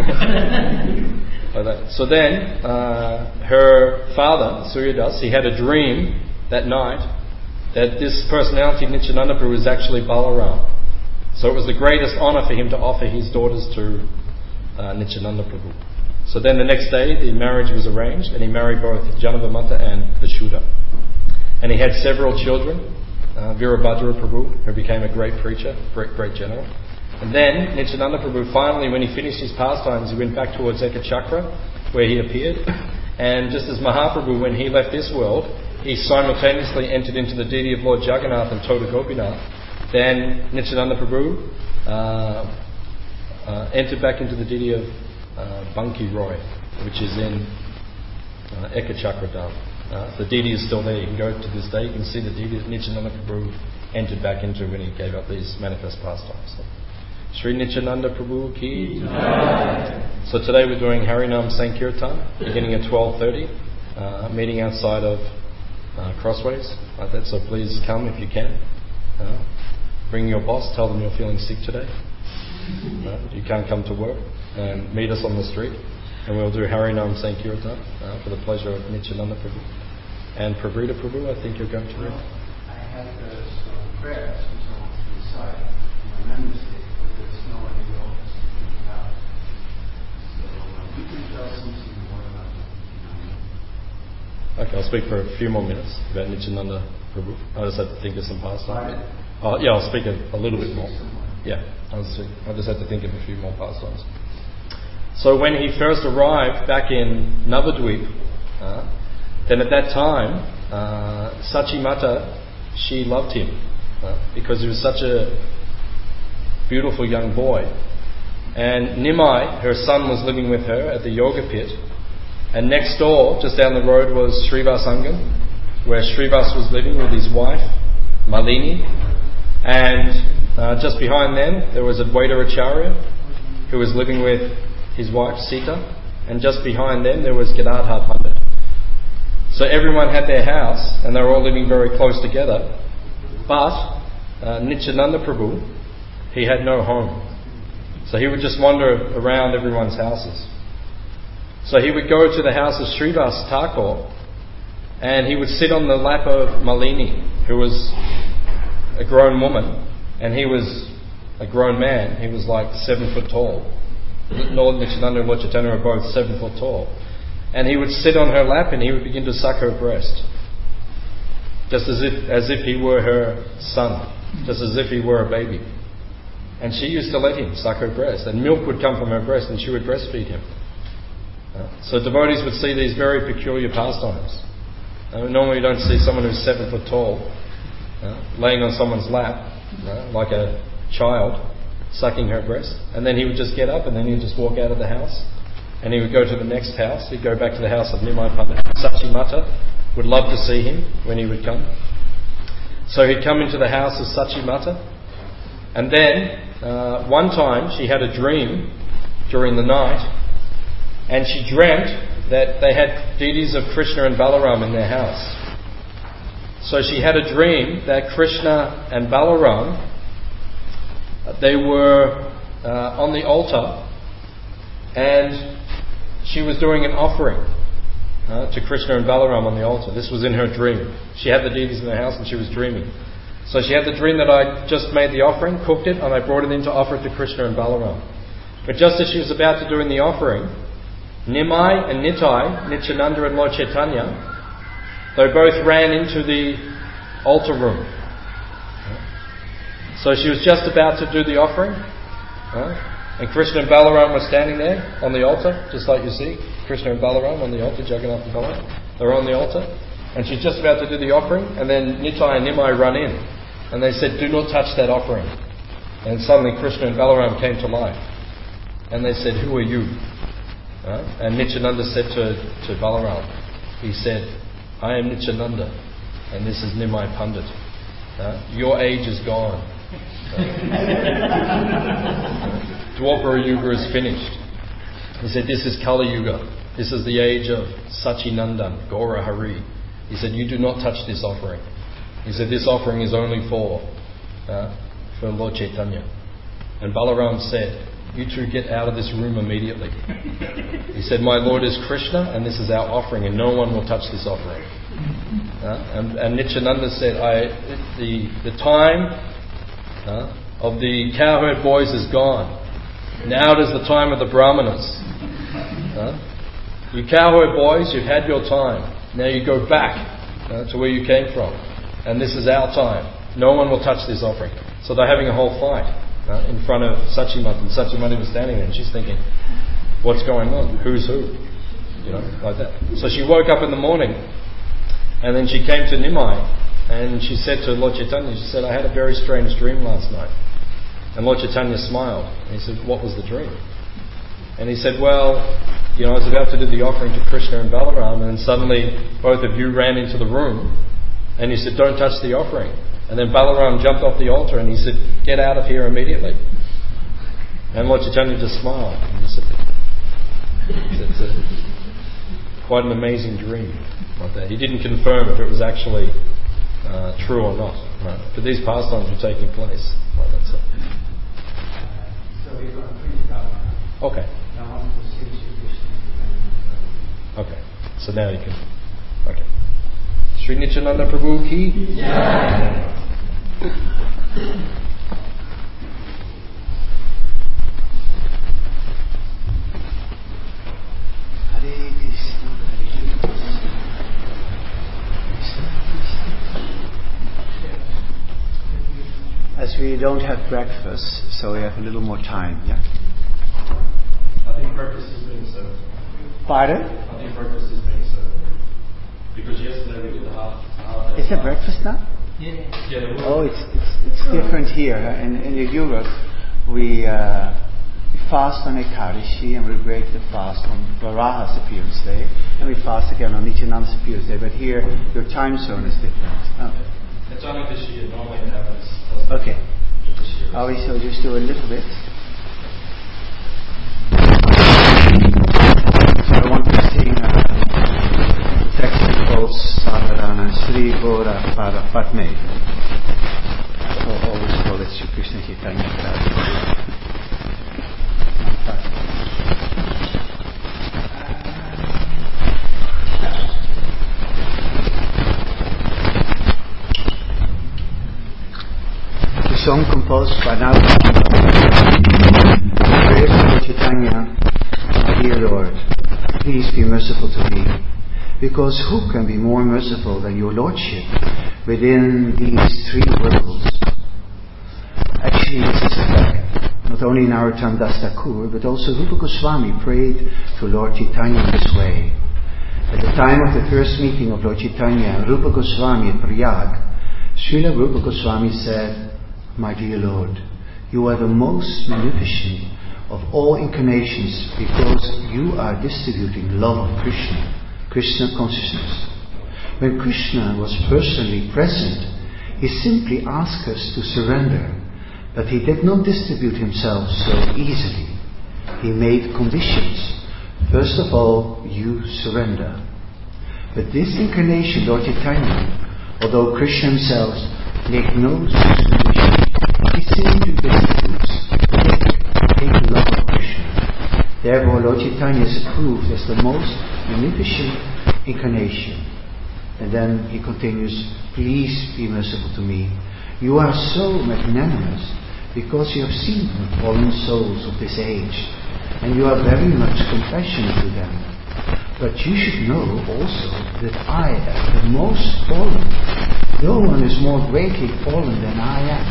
Like that. So then, her father, Suryadas, he had a dream that night that this personality, Nityananda Prabhu, was actually Balaram. So it was the greatest honour for him to offer his daughters to Nityananda Prabhu. So then the next day, the marriage was arranged, and he married both Janava Mata and Vasudha. And he had several children. Virabhadra Prabhu, who became a great preacher, great general. And then Nityananda Prabhu, finally, when he finished his pastimes, he went back towards Ekachakra, where he appeared. And just as Mahaprabhu, when he left this world, he simultaneously entered into the deity of Lord Jagannath and Tota Gopinath. Then Nityananda Prabhu entered back into the deity of Banki Roy, which is in Ekachakra Dham. The deity is still there. You can go to this day, you can see the deity that Nityananda Prabhu entered back into when he gave up these manifest pastimes. So, Sri Nityananda Prabhu ki. So today we're doing Harinam Sankirtan, beginning at 12:30, meeting outside of Crossways, like that. So please come if you can. Bring your boss, tell them you're feeling sick today. You can't come to work, and meet us on the street. And we'll do Harinam Sankirtan for the pleasure of Nityananda Prabhu. And Pravrita Prabhu, I think you're going to read. I have some prayers which I want to recite in my memory state, but there's no one in the office to pick it out. So you can tell something more about Nityananda. Okay, I'll speak for a few more minutes about Nityananda Prabhu. I just have to think of some pastimes. Yeah, I'll speak a little bit more. Yeah, I just have to think of a few more pastimes. So when he first arrived back in Navadvip, then at that time, Sachi Mata, she loved him because he was such a beautiful young boy. And Nimai, her son, was living with her at the yoga pit. And next door, just down the road, was Srivas Angam, where Srivas was living with his wife, Malini. And just behind them, there was Advaita Acharya, who was living with his wife Sita, and just behind them there was Gadadhar Pandit. So everyone had their house, and they were all living very close together. But Nityananda Prabhu, he had no home. So he would just wander around everyone's houses. So he would go to the house of Srivas Thakur, and he would sit on the lap of Malini, who was a grown woman, and he was a grown man. He was like 7 foot tall. Lord Nityananda and Lord Chaitanya were both 7 foot tall. And he would sit on her lap and he would begin to suck her breast. Just as if he were her son. Just as if he were a baby. And she used to let him suck her breast. And milk would come from her breast and she would breastfeed him. So devotees would see these very peculiar pastimes. Normally you don't see someone who's 7 foot tall laying on someone's lap like a child sucking her breast. And then he would just get up and then he would just walk out of the house. And he would go to the next house. He'd go back to the house of Nimai Pandit. Sachi Mata would love to see him when he would come. So he'd come into the house of Sachi Mata. And then, one time, she had a dream during the night. And she dreamt that they had deities of Krishna and Balaram in their house. So she had a dream that Krishna and Balaram, they were on the altar. And she was doing an offering to Krishna and Balaram on the altar. This was in her dream. She had the deities in her house and she was dreaming. So she had the dream that I just made the offering, cooked it, and I brought it in to offer it to Krishna and Balaram. But just as she was about to do in the offering, Nimai and Nitai, Nityananda and Lord Chaitanya, they both ran into the altar room. So she was just about to do the offering. And Krishna and Balaram were standing there on the altar, just like you see. Krishna and Balaram on the altar, Jagannath and Balaram. They're on the altar. And she's just about to do the offering. And then Nitai and Nimai run in. And they said, "Do not touch that offering." And suddenly Krishna and Balaram came to life. And they said, "Who are you?" And Nityananda said to Balaram, he said, "I am Nityananda. And this is Nimai Pandit. Your age is gone. Dwapara Yuga is finished." He said, "This is Kali Yuga. This is the age of Sachinandan, Gaura Hari." He said, "You do not touch this offering." He said, "This offering is only for Lord Chaitanya." And Balaram said, "You two get out of this room immediately." He said, "My Lord is Krishna and this is our offering and no one will touch this offering." And Nityananda said, the time of the cowherd boys is gone. Now it is the time of the Brahmanas. You cowherd boys, you've had your time. Now you go back to where you came from. And this is our time. No one will touch this offering. So they're having a whole fight in front of Sachimata. And Sachimata was standing there and she's thinking, what's going on? Who's who? Like that. So she woke up in the morning and then she came to Nimai and she said to Lord Chaitanya, she said, "I had a very strange dream last night." And Lord Chaitanya smiled. And he said, "What was the dream?" And he said, "Well, I was about to do the offering to Krishna and Balaram and suddenly both of you ran into the room and you said, 'Don't touch the offering.' And then Balaram jumped off the altar and he said, 'Get out of here immediately.' And Lord Chaitanya just smiled. And he said, it's quite an amazing dream like that. He didn't confirm if it was actually true or not. Right? But these pastimes were taking place. Right, that's it. So we're going to finish that now. Okay. I want to see Krishna. Okay. So now you can. Okay. Sri Nityananda Prabhu ki. Yeah. Hare Krishna, Hare Krishna, Krishna Krishna. As we don't have breakfast, so we have a little more time. Yeah. I think breakfast is being served. Pardon? I think breakfast is being served. Because yesterday we did the half day. Is there breakfast now? Yeah. Oh, it's different here. In Europe, we fast on Ekadashi and we break the fast on Varaha's appearance day, and we fast again on Nityananda's appearance day. But here, your time zone is different. Oh. It's only this year. Normally it happens. Okay. We shall just do a little bit. So I want to sing a text called Sadharana Sri Gora Pada Padme. So always call it Sri Krishna Chaitanya Prabhu. song composed by Narottam Praise to Lord Chaitanya. My dear Lord, please be merciful to me, because who can be more merciful than your Lordship within these three worlds? Actually, this is a fact. Not only Narottam Das Thakur, but also Rupa Goswami prayed to Lord Chaitanya in this way. At the time of the first meeting of Lord Chaitanya and Rupa Goswami at Prayag, Srila Rupa Goswami said, "My dear Lord, you are the most magnificent of all incarnations because you are distributing love of Krishna, Krishna consciousness. When Krishna was personally present, he simply asked us to surrender, but he did not distribute himself so easily. He made conditions. First of all, you surrender. But this incarnation, Lord Chaitanya, although Krishna himself made no such condition, he simply distributes. Take love of Krishna. Therefore, Lord Chaitanya is approved as the most magnificent incarnation." And then he continues, "Please be merciful to me. You are so magnanimous because you have seen the fallen souls of this age, and you are very much compassionate to them. But you should know also that I am the most fallen. No one is more greatly fallen than I am.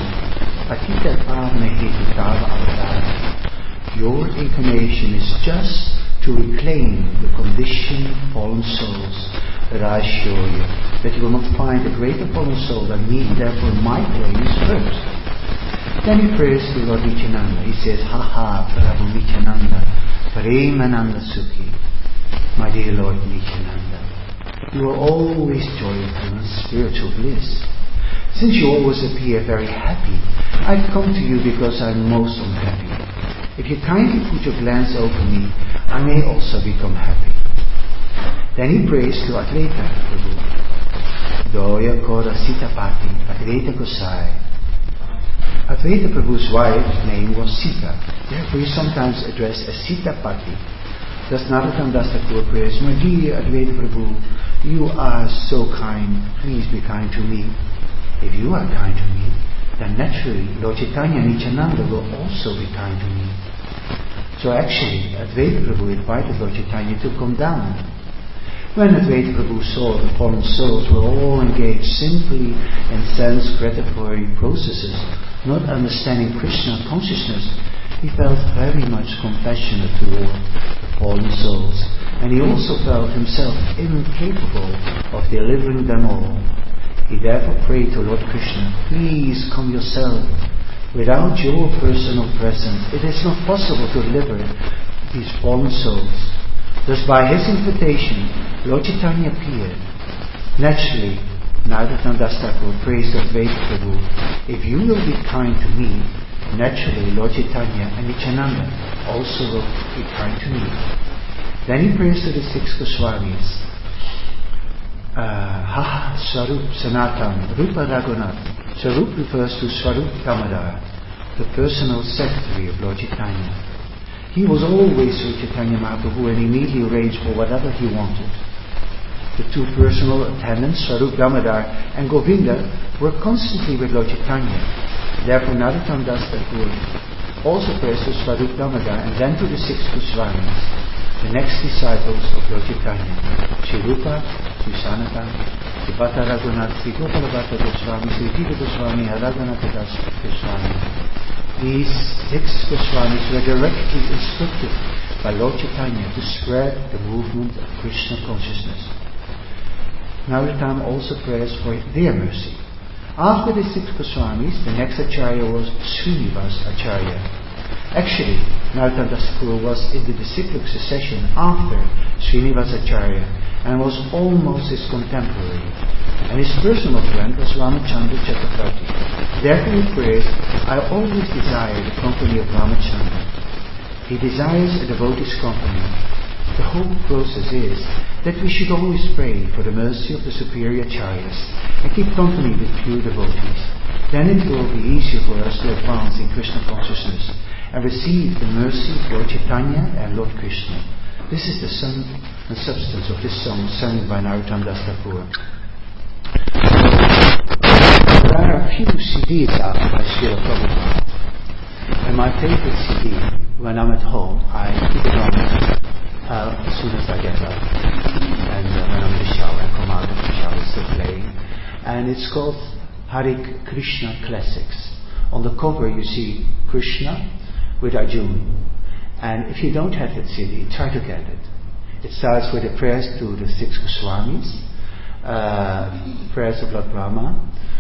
Your incarnation is just to reclaim the conditioned fallen souls. But I assure you that you will not find a greater fallen soul than me, therefore my claim is first." Then he prays to Lord Nityananda. He says, "Haha, Prabhu Nityananda, Premananda Sukhi." My dear Lord Nityananda, you are always joyful and spiritual bliss. Since you always appear very happy, I've come to you because I'm most unhappy. If you kindly put your glance over me, I may also become happy. Then he prays to Advaita Prabhu. Doya Kora Sitapati, Advaita Gosai. Advaita Prabhu's wife's name was Sita. Therefore he sometimes addressed as Sitapati. Thus Narottam Das Thakur prays, "My dear Advaita Prabhu, you are so kind. Please be kind to me. If you are kind to me, then naturally Lord Chaitanya Nityananda will also be kind to me." So actually, Advaita Prabhu invited Lord Chaitanya to come down. When Advaita Prabhu saw the fallen souls were all engaged simply in sense gratificatory processes, not understanding Krishna consciousness, he felt very much compassionate toward the fallen souls, and he also felt himself incapable of delivering them all. He therefore prayed to Lord Krishna, "Please come yourself. Without your personal presence, it is not possible to deliver these fallen souls." Thus by his invitation, Lord Chaitanya appeared. Naturally, Narottam Das Thakur prays to Advaita Prabhu, "If you will be kind to me, naturally Lord Chaitanya and Nityananda also will be kind to me." Then he prays to the six Goswamis. Swarup Sanatan, Rupa Raghunath. Swarup refers to Swarup Damodar, the personal secretary of Lord Chaitanya. He was always with Chaitanya Mahaprabhu and immediately arranged for whatever he wanted. The two personal attendants, Swarup Damodar and Govinda, were constantly with Lord Chaitanya. Therefore Narottam Das Thakur also prays to Swarup Damodar and then to the six Goswamis, the next disciples of Lord Chaitanya, Sri Rupa, Sri Sanatana, Sri Bhatta Raghunath, Sri Gopala Bhatta Goswami, Sri Jiva Goswami, and Raghunath Das Goswami. These six Goswamis were directly instructed by Lord Chaitanya to spread the movement of Krishna consciousness. Narottam also prays for their mercy. After the six Goswamis, the next Acharya was Srinivas Acharya. Actually, Narottam Das Thakur was in the disciplic succession after Srinivas Acharya and was almost his contemporary. And his personal friend was Ramachandra Chakravarti. Therefore he prays, "I always desire the company of Ramachandra." He desires a devotee's company. The whole process is that we should always pray for the mercy of the superior acharyas and keep company with pure devotees. Then it will be easier for us to advance in Krishna consciousness and receive the mercy of Lord Chaitanya and Lord Krishna. This is the substance of this song sung by Narottam Das Thakur. are a few CDs out by Srila Prabhupada. And my favorite CD, when I'm at home, I put it on as soon as I get up. And when I'm in the shower, I come out of the shower, it's still playing. And it's called Hare Krishna Classics. On the cover you see Krishna with Arjuna. And if you don't have that CD, try to get it. It starts with the prayers to the 6 Goswamis, prayers of Lord Brahma,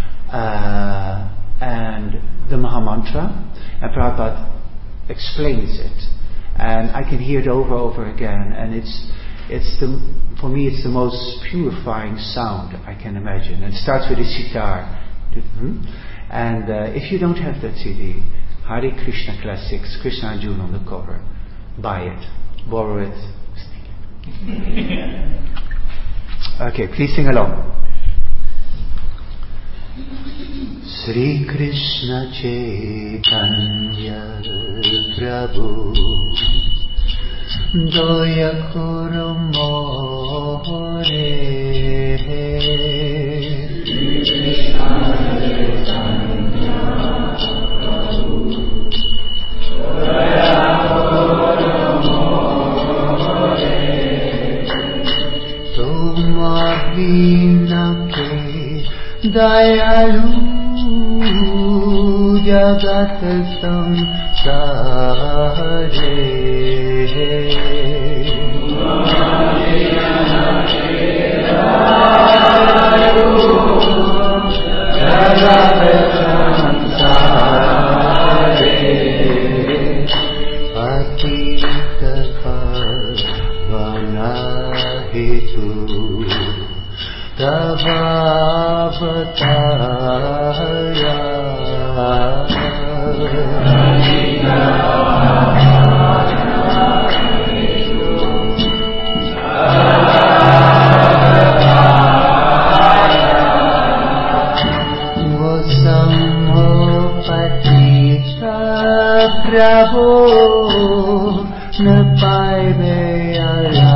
and the Mahamantra, and Prabhupada explains it. And I can hear it over and over again, and for me it's the most purifying sound I can imagine. And it starts with a sitar. And if you don't have that CD, Hare Krishna Classics, Krishna Arjuna on the cover, buy it, borrow it. Okay, please sing along. Sri Krishna Chaitanya Prabhu Daya Koro More Sri Krishna Chaitanya Prabhu Daya Koro More Tumabina Ke Dayalu Jagat samsare Patita Pavana Hetu Tavavataya Patita Prabhu Napai Meyala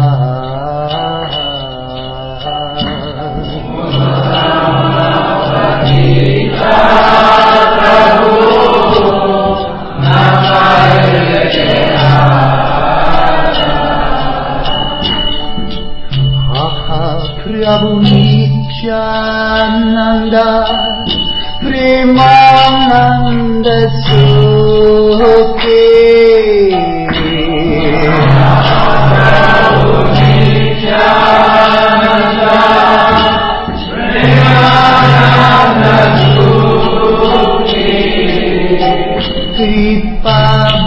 Prabhu Nityananda Premananda Sukhi Prabhu Nityananda Premananda Sukhi Kripa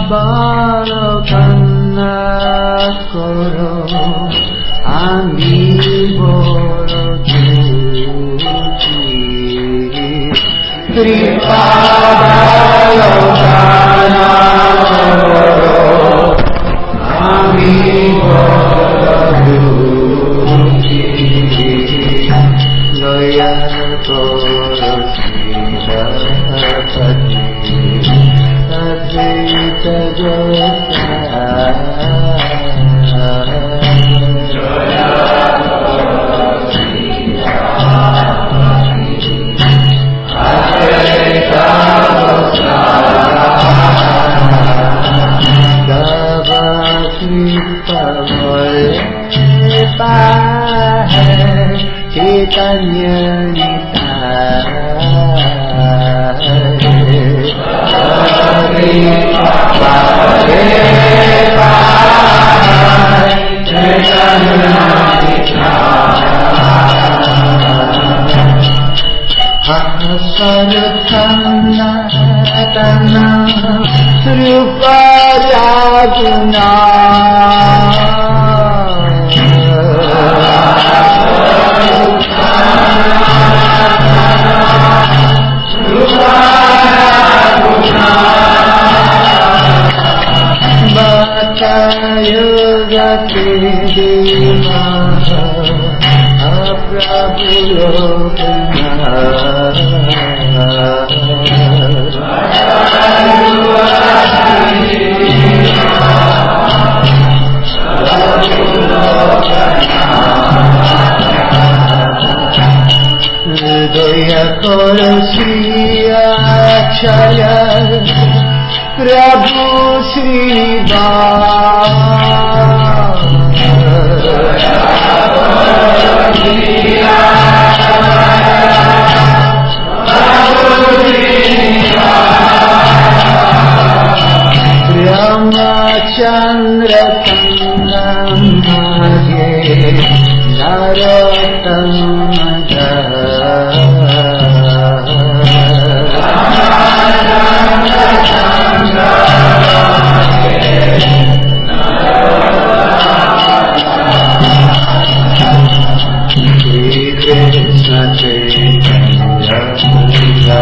Balakanna Koro Ami Bolo Juti Kripa Balokana Koro Ami Bolo Juti Gaya Koro Sridharapati Advaita Gosaya Chaitanya Tanna Rupa Raguna Bhakta Yoga Kedima Prabhu Lokana Hridaya Koro Sri Prabhu Ramachandra Tangamage Narottamada Krishna Chaitanya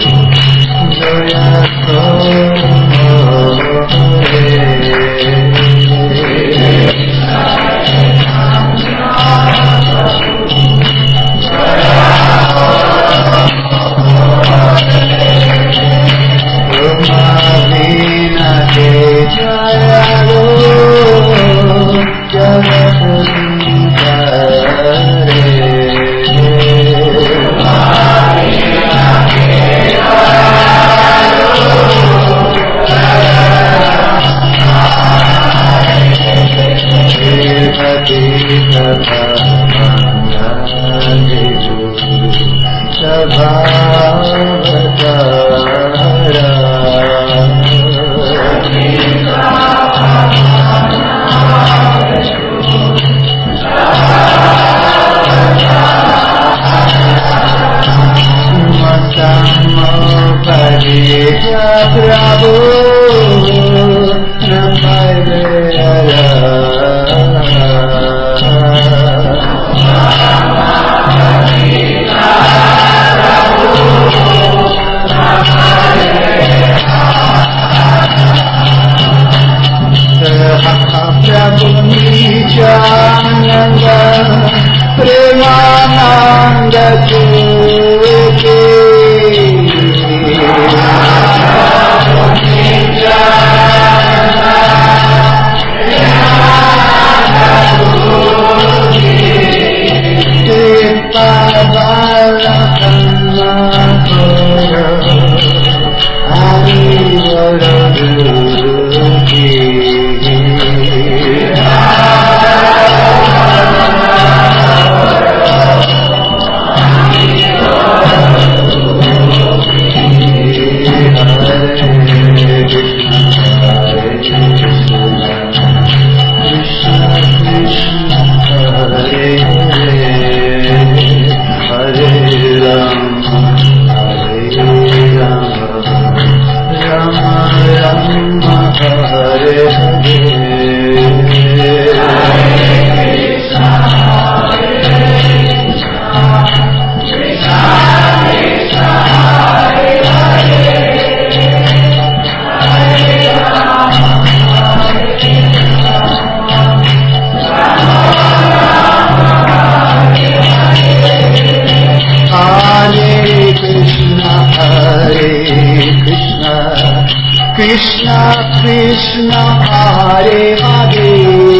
Krishna Krishna Hare Hare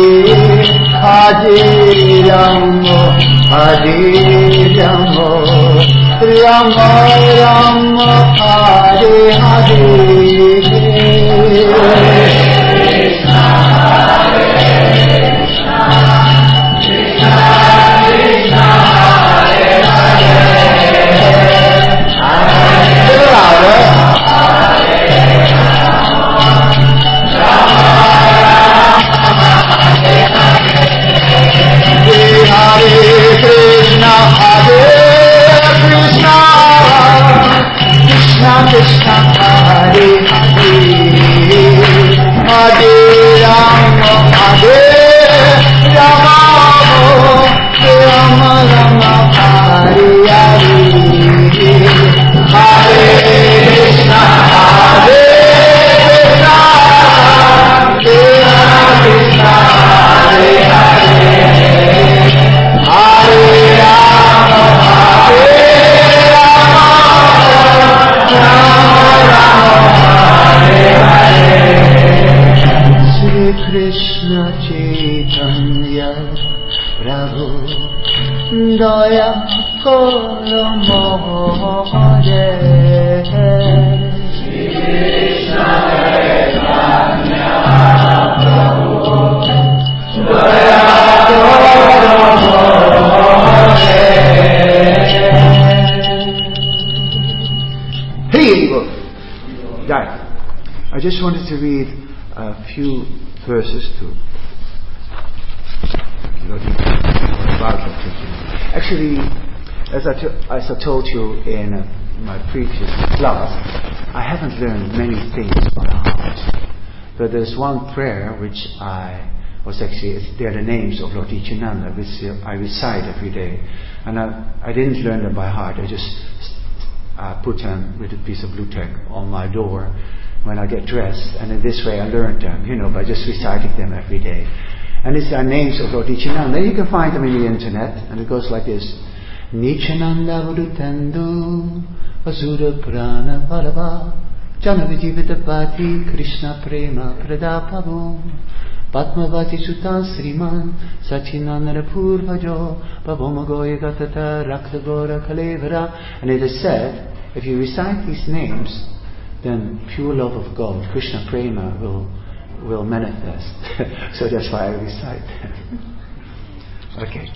Hare Rama Hare Rama Rama Rama Hare Hare Krishna Krishna Krishna Hare Hare Krishna Krishna Hare Hare Hare Rama Hare Rama Rama Rama Hare Hare Hare Krishna Hare Krishna Krishna Hare Hare Hare Rama Hare Rama Rama Rama Hare Hare Shri Krishna Chaitanya Prabhu Daya Koro Right. I just wanted to read a few verses to about Lord Nichiren. Actually, as I told you in my previous class, I haven't learned many things by heart. But there's one prayer which they're the names of Lord Nityananda, which I recite every day. And I didn't learn them by heart. I just put them with a piece of blue tack on my door when I get dressed. And in this way I learned them, by just reciting them every day. And these are names of Lord Nityananda. You can find them in the internet. And it goes like this. Nityananda Vudutendo Vasudha Prana Palava Janavijivitapati Krishna Prema Pradapavu Padmavati Sutan Sriman Sachinandana Purvajo Pavomagoya Gatata Raktagora Kalevara. And it is said, if you recite these names, then pure love of God, Krishna Prema, will manifest. So that's why I recite them. Okay.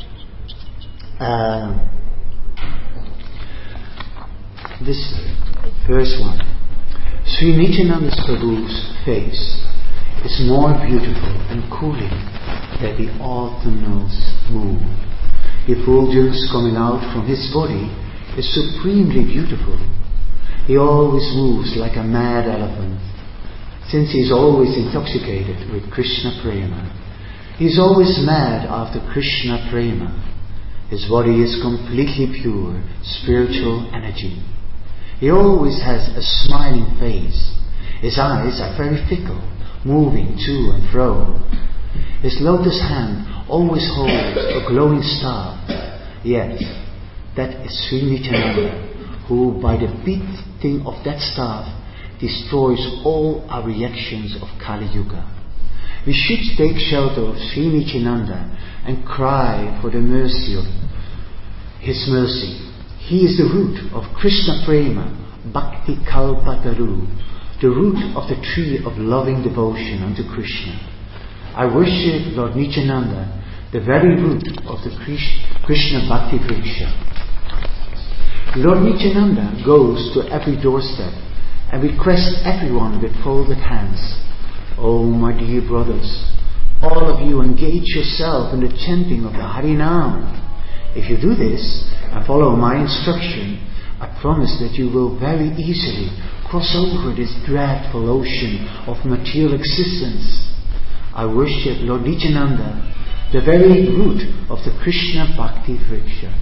This verse 1. Sri Nityananda Prabhu's face is more beautiful and cooling than the autumnal moon. The effulgence coming out from his body is supremely beautiful. He always moves like a mad elephant, since he is always intoxicated with Krishna Prema. He is always mad after Krishna Prema. His body is completely pure, spiritual energy. He always has a smiling face. His eyes are very fickle, moving to and fro. His lotus hand always holds a glowing staff. Yet, that is Sri Nityananda, who by the beating of that staff destroys all our reactions of Kali Yuga. We should take shelter of Sri Nityananda and cry for the mercy of his mercy. He is the root of Krishna Prema, Bhakti Kalpataru, the root of the tree of loving devotion unto Krishna. I worship Lord Nityananda, the very root of the Krishna Bhakti Vriksha. Lord Nityananda goes to every doorstep and requests everyone with folded hands, "Oh, my dear brothers, all of you engage yourself in the chanting of the Harinam. If you do this and follow my instruction, I promise that you will very easily cross over this dreadful ocean of material existence. I worship Lord Nityananda, the very root of the Krishna Bhakti Vriksha."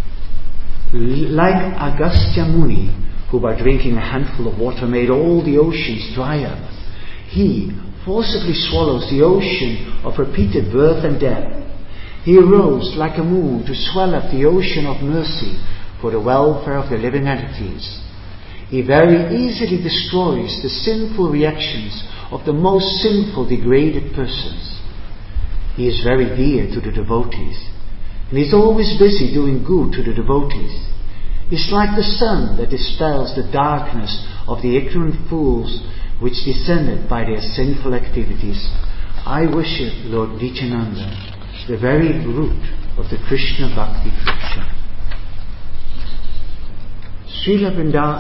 Like Agastya Muni, who by drinking a handful of water made all the oceans dry up, he forcibly swallows the ocean of repeated birth and death. He arose like a moon to swell up the ocean of mercy for the welfare of the living entities. He very easily destroys the sinful reactions of the most sinful degraded persons. He is very dear to the devotees, and he is always busy doing good to the devotees. He is like the sun that dispels the darkness of the ignorant fools which descended by their sinful activities. I worship Lord Nityananda, the very root of the Krishna Bhakti Vriksha. Srila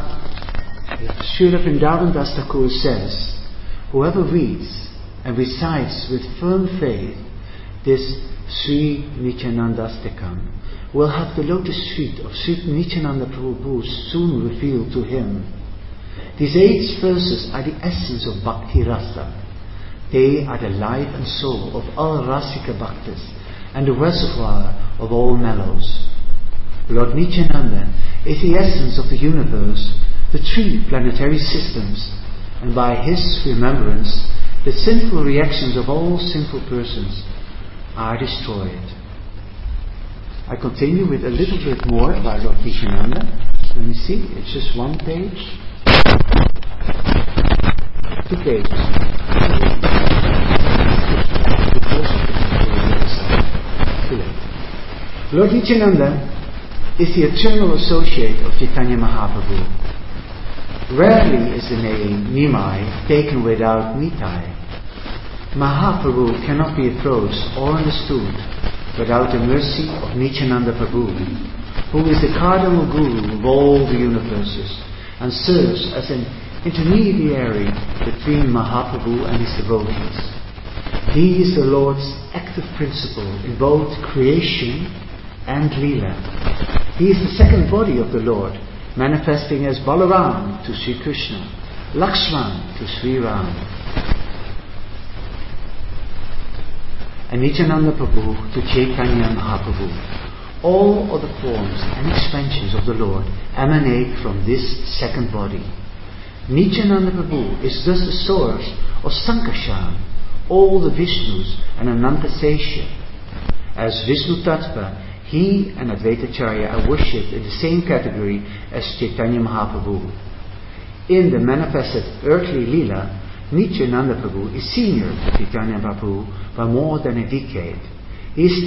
Vrindavan Das Thakur says, whoever reads and recites with firm faith this Sri Nityanandastakam will have the lotus feet of Sri Nityananda Prabhu soon revealed to him. These 8 verses are the essence of Bhakti Rasa. They are the life and soul of all Rasika Bhaktas and the reservoir of all mellows. Lord Nityananda is the essence of the universe, the 3 planetary systems, and by his remembrance, the sinful reactions of all sinful persons are destroyed. I continue with a little bit more about Lord Nityananda. Let me see, it's just 1 page. 2 pages. Lord Nityananda is the eternal associate of Chaitanya Mahaprabhu. Rarely is the name Nimai taken without Nitai. Mahaprabhu cannot be approached or understood without the mercy of Nityananda Prabhu, who is the cardinal guru of all the universes and serves as an intermediary between Mahaprabhu and his devotees. He is the Lord's active principle in both creation and Leela. He is the second body of the Lord, manifesting as Balaram to Sri Krishna, Lakshman to Sri Ram, and Nityananda Prabhu to Chaitanya Mahaprabhu. All other forms and expansions of the Lord emanate from this second body. Nityananda Prabhu is thus the source of Sankarshan, all the Vishnus and Anantasesha. As Vishnu Tattva, he and Advaitacharya are worshipped in the same category as Chaitanya Mahaprabhu. In the manifested earthly Leela, Nityananda Prabhu is senior to Chaitanya Mahaprabhu by more than a decade. He is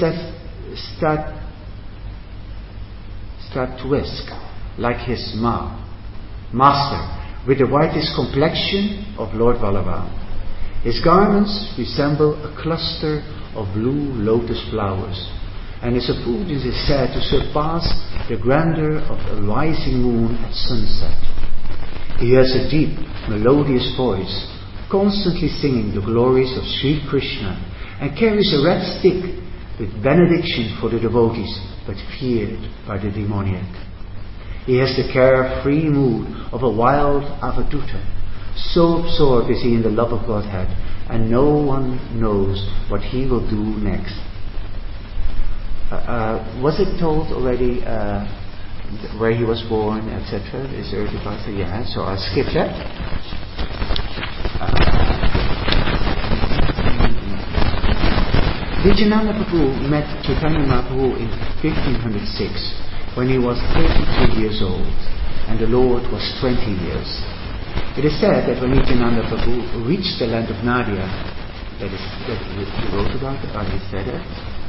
statuesque, like his master, with the whitest complexion of Lord Balaram. His garments resemble a cluster of blue lotus flowers, and his effulgence is said to surpass the grandeur of a rising moon at sunset. He has a deep, melodious voice, constantly singing the glories of Sri Krishna, and carries a red stick with benediction for the devotees, but feared by the demoniac. He has the carefree mood of a wild avaduta. So absorbed is he in the love of Godhead, and no one knows what he will do next. Was it told already where he was born, etc.? Is there a pastor? Yeah, so I'll skip that. Nityananda Prabhu met Chaitanya Mahaprabhu in 1506 when he was 32 years old and the Lord was 20 years. It is said that when Nityananda Prabhu reached the land of Nadia, that he wrote about it, or he said it.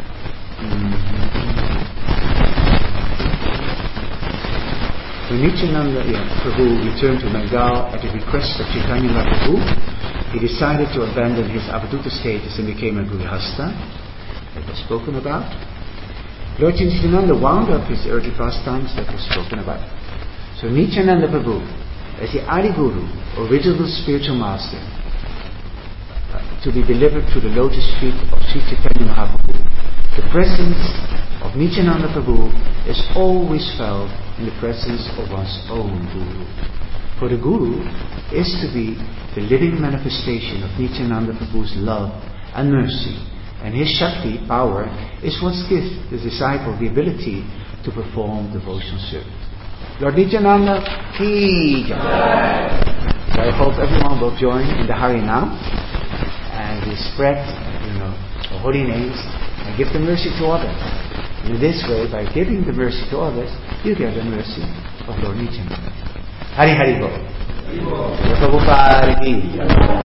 When Nityananda Prabhu returned to Bengal at the request of Chaitanya Mahaprabhu, he decided to abandon his avaduta status and became a grihastha, that was spoken about. Lord Nityananda wound up his earthly pastimes, that was spoken about. So Nityananda Prabhu, as the Adi Guru, original spiritual master, to be delivered to the lotus feet of Sri Chaitanya Mahaprabhu. The presence of Nityananda Prabhu is always felt in the presence of one's own Guru. For the Guru is to be the living manifestation of Nityananda Prabhu's love and mercy, and his Shakti, power, is what gives the disciple the ability to perform devotional service. Lord Nityananda, Ki Jai. So I hope everyone will join in the Harinam and we spread, the holy names and give the mercy to others. In this way, by giving the mercy to others, you get the mercy of Lord Nityananda. Hari Hari Bol. Prabhupada Ki Jai.